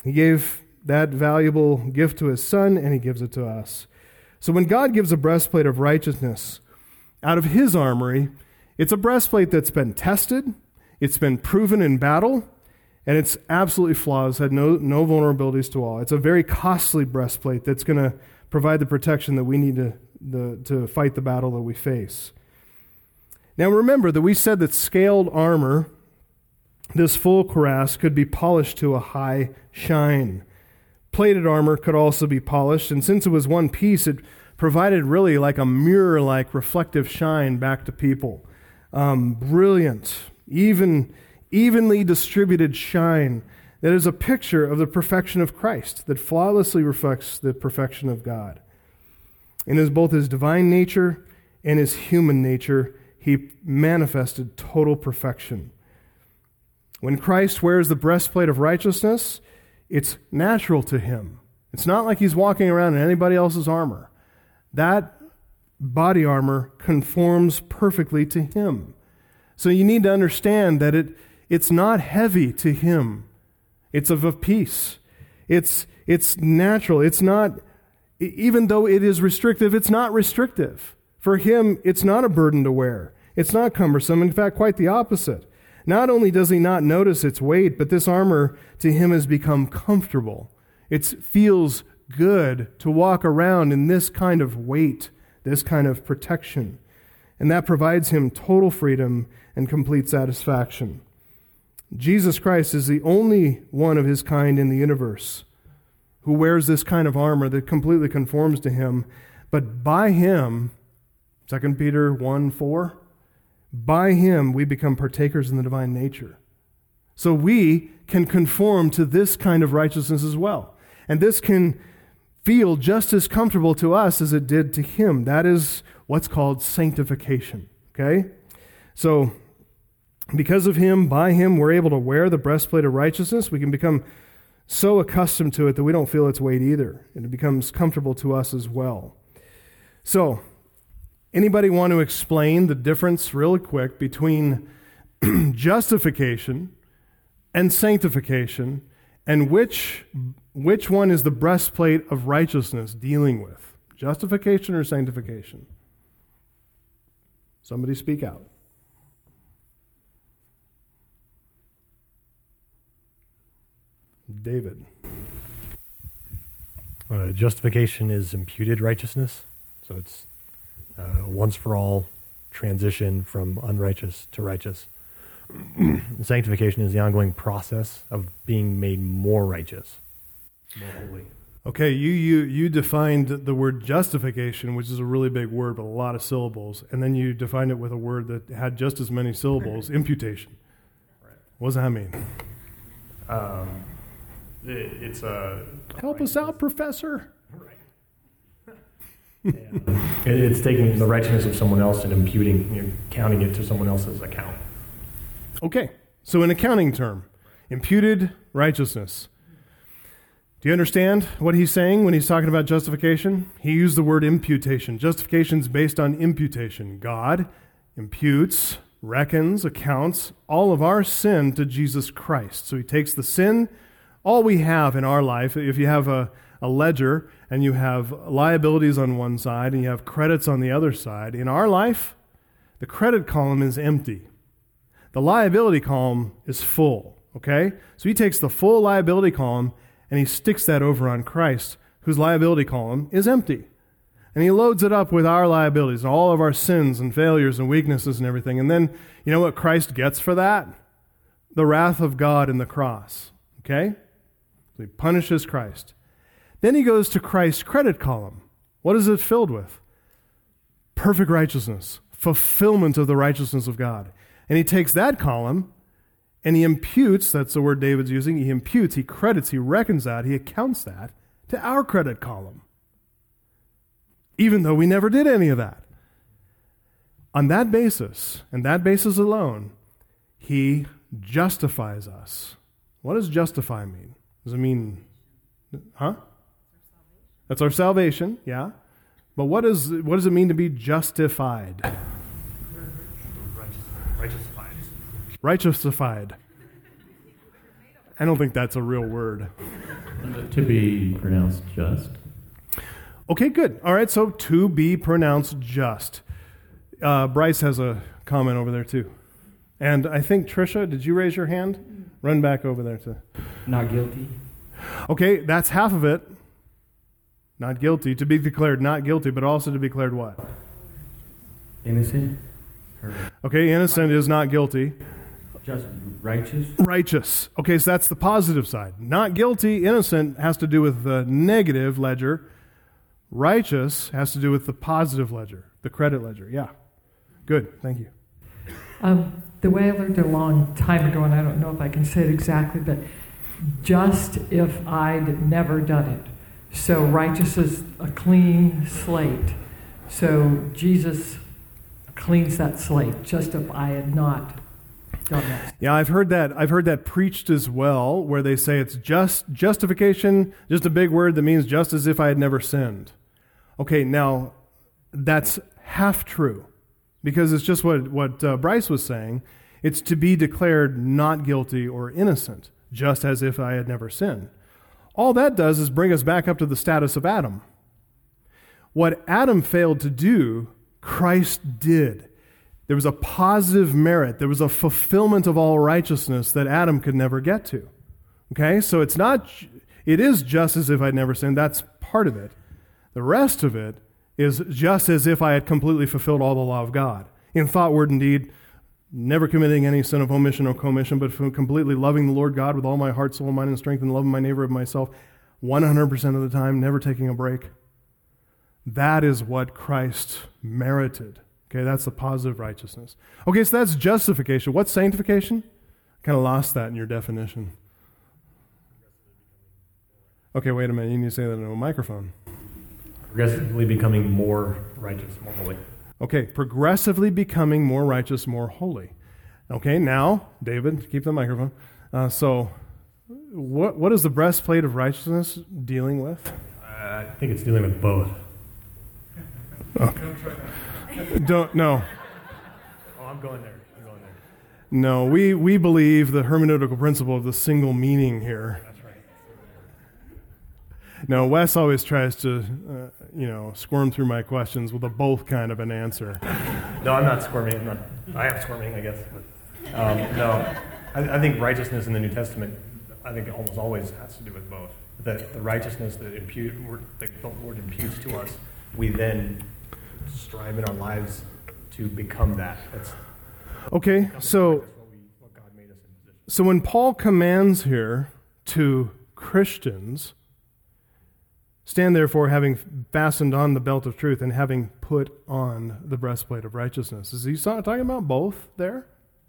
He gave that valuable gift to his Son, and he gives it to us. So when God gives a breastplate of righteousness out of his armory, it's a breastplate that's been tested, it's been proven in battle, and it's absolutely flawless, had no vulnerabilities to all. It's a very costly breastplate that's going to provide the protection that we need to fight the battle that we face. Now remember that we said that scaled armor, this full cuirass, could be polished to a high shine. Plated armor could also be polished, and since it was one piece, it provided really like a mirror-like reflective shine back to people. Brilliant, evenly distributed shine that is a picture of the perfection of Christ, that flawlessly reflects the perfection of God. In both his divine nature and his human nature, he manifested total perfection. When Christ wears the breastplate of righteousness, it's natural to him. It's not like he's walking around in anybody else's armor. That body armor conforms perfectly to him. So you need to understand that it's not heavy to him. It's of a piece. It's natural. It's not, even though it is restrictive, it's not restrictive. For him, it's not a burden to wear. It's not cumbersome. In fact, quite the opposite. Not only does he not notice its weight, but this armor to him has become comfortable. It feels good to walk around in this kind of weight, this kind of protection. And that provides him total freedom and complete satisfaction. Jesus Christ is the only one of his kind in the universe who wears this kind of armor that completely conforms to him. But by him, 2 Peter 1:4, by him we become partakers in the divine nature. So we can conform to this kind of righteousness as well. And this can feel just as comfortable to us as it did to him. That is what's called sanctification. Okay? So because of him, by him, we're able to wear the breastplate of righteousness. We can become so accustomed to it that we don't feel its weight either. And it becomes comfortable to us as well. So, anybody want to explain the difference really quick between justification and sanctification, and which one is the breastplate of righteousness dealing with? Justification or sanctification? Somebody speak out. David. Justification is imputed righteousness, so it's once for all transition from unrighteous to righteous. Sanctification is the ongoing process of being made more righteous, more holy. Okay, you defined the word justification, which is a really big word with a lot of syllables, and then you defined it with a word that had just as many syllables, imputation. Right. What does that mean? It's a... Help us out, Professor. It's taking the righteousness of someone else and imputing, counting it to someone else's account. Okay, so an accounting term, imputed righteousness. Do you understand what he's saying when he's talking about justification? He used the word imputation. Justification is based on imputation. God imputes, reckons, accounts all of our sin to Jesus Christ. So he takes the sin, all we have in our life. If you have a ledger and you have liabilities on one side and you have credits on the other side, in our life, the credit column is empty. The liability column is full, okay? So he takes the full liability column and he sticks that over on Christ, whose liability column is empty. And he loads it up with our liabilities, and all of our sins and failures and weaknesses and everything. And then, you know what Christ gets for that? The wrath of God in the cross, okay? So he punishes Christ. Then he goes to Christ's credit column. What is it filled with? Perfect righteousness, fulfillment of the righteousness of God. And he takes that column and he imputes, that's the word David's using, he imputes, he credits, he reckons that, he accounts that to our credit column. Even though we never did any of that. On that basis, and that basis alone, he justifies us. What does justify mean? Does it mean, That's our salvation, yeah. But what does it mean to be justified? Righteousified. I don't think that's a real word. To be pronounced just. Okay, good. All right, so to be pronounced just. Bryce has a comment over there too. And I think, Tricia, did you raise your hand? Run back over there too. Not guilty. Okay, that's half of it. Not guilty. To be declared not guilty, but also to be declared what? Innocent. Okay, innocent is not guilty. Just righteous. Righteous. Okay, so that's the positive side. Not guilty, innocent has to do with the negative ledger. Righteous has to do with the positive ledger, the credit ledger. Yeah. Good. Thank you. The way I learned it a long time ago, and I don't know if I can say it exactly, but just if I'd never done it. So righteous is a clean slate. So Jesus cleans that slate, just if I had not done that. Yeah, I've heard that preached as well, where they say it's justification, just a big word that means just as if I had never sinned. Okay, now that's half true, because it's just what Bryce was saying. It's to be declared not guilty or innocent, just as if I had never sinned. All that does is bring us back up to the status of Adam. What Adam failed to do, Christ did. There was a positive merit. There was a fulfillment of all righteousness that Adam could never get to. Okay, so it is just as if I'd never sinned. That's part of it. The rest of it is just as if I had completely fulfilled all the law of God. In thought, word, and deed, never committing any sin of omission or commission, but completely loving the Lord God with all my heart, soul, mind, and strength, and loving my neighbor of myself 100% of the time, never taking a break. That is what Christ merited. Okay, that's the positive righteousness. Okay, so that's justification. What's sanctification? Kind of lost that in your definition. Okay, wait a minute. You need to say that into a microphone. Progressively becoming more righteous, more holy. Okay, progressively becoming more righteous, more holy. Okay, now, David, keep the microphone. So, what is the breastplate of righteousness dealing with? I think it's dealing with both. No. Oh, I'm going there. No, we believe the hermeneutical principle of the single meaning here. That's right. No, Wes always tries to, squirm through my questions with a both kind of an answer. No, I'm not squirming. I am squirming, I guess. But, no, I think righteousness in the New Testament, I think it almost always has to do with both. The righteousness that the Lord imputes to us, we then strive in our lives to become that. Okay, so what God made us in position. So when Paul commands here to Christians, stand therefore having fastened on the belt of truth and having put on the breastplate of righteousness. Is he talking about both there?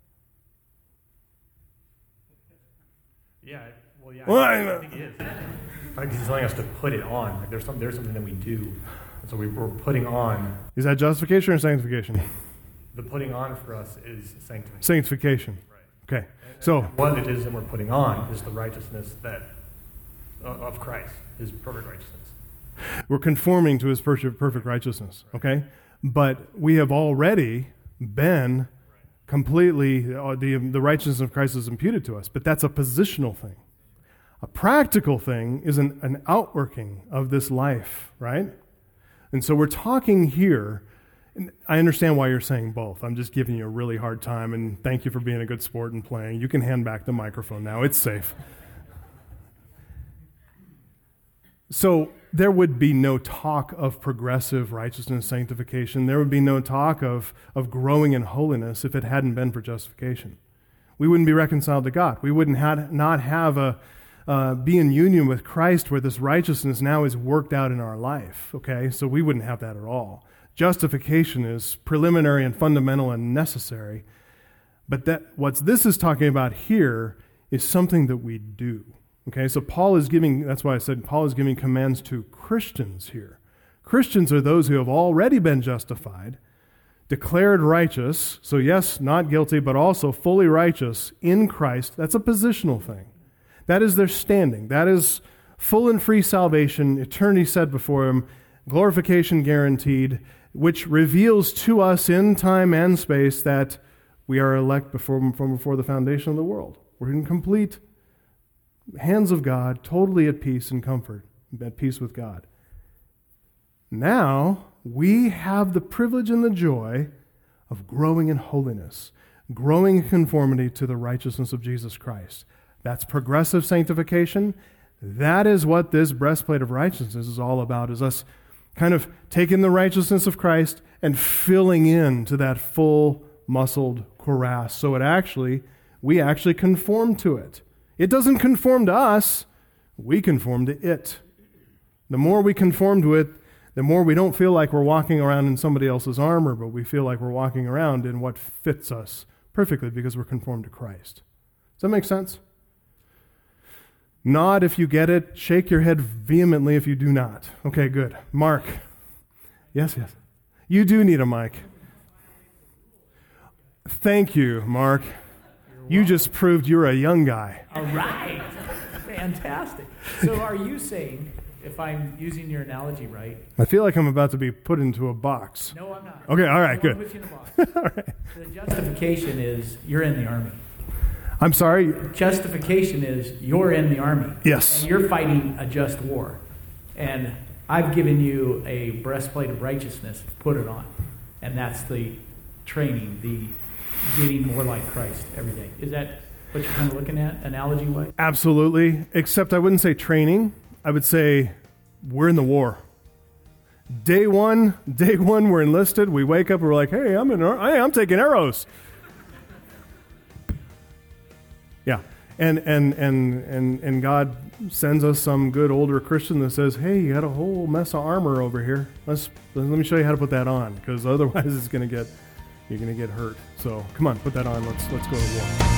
Yeah, I think he is. I think he's telling us to put it on. Like there's something that we do. And so we're putting on. Is that justification or sanctification? The putting on for us is sanctification. Sanctification. Right. Okay. So what it is that we're putting on is the righteousness of Christ, his perfect righteousness. We're conforming to his perfect righteousness. Okay? But we have already been completely, the righteousness of Christ is imputed to us. But that's a positional thing. A practical thing is an outworking of this life, right? And so we're talking here, and I understand why you're saying both. I'm just giving you a really hard time, and thank you for being a good sport and playing. You can hand back the microphone now. It's safe. So there would be no talk of progressive righteousness sanctification. There would be no talk of growing in holiness if it hadn't been for justification. We wouldn't be reconciled to God. We wouldn't not have be in union with Christ where this righteousness now is worked out in our life. Okay, so we wouldn't have that at all. Justification is preliminary and fundamental and necessary. But what this is talking about here is something that we do. Okay, so that's why I said Paul is giving commands to Christians here. Christians are those who have already been justified, declared righteous, so yes, not guilty, but also fully righteous in Christ. That's a positional thing. That is their standing. That is full and free salvation, eternity set before him, glorification guaranteed, which reveals to us in time and space that we are elect from before the foundation of the world. We're in complete hands of God, totally at peace and comfort, at peace with God. Now, we have the privilege and the joy of growing in holiness, growing in conformity to the righteousness of Jesus Christ. That's progressive sanctification. That is what this breastplate of righteousness is all about, is us kind of taking the righteousness of Christ and filling in to that full muscled cuirass. So we actually conform to it. It doesn't conform to us. We conform to it. The more we conform to it, the more we don't feel like we're walking around in somebody else's armor, but we feel like we're walking around in what fits us perfectly because we're conformed to Christ. Does that make sense? Nod if you get it. Shake your head vehemently if you do not. Okay, good. Mark. Yes. You do need a mic. Thank you, Mark. You just proved you're a young guy. All right. Fantastic. So are you saying, if I'm using your analogy right... I feel like I'm about to be put into a box. No, I'm not. Okay, all right, good. Put you in a box. All right. The justification is you're in the army. I'm sorry? Justification is you're in the army. Yes. And you're fighting a just war. And I've given you a breastplate of righteousness. Put it on. And that's the training, the getting more like Christ every day. Is that what you're kind of looking at, analogy-wise? Absolutely. Except I wouldn't say training. I would say we're in the war. Day one, we're enlisted. We wake up and we're like, hey, I'm taking arrows. Yeah. And God sends us some good older Christian that says, hey, you got a whole mess of armor over here. Let me show you how to put that on, because otherwise you're going to get hurt. So come on, put that on. Let's go to war.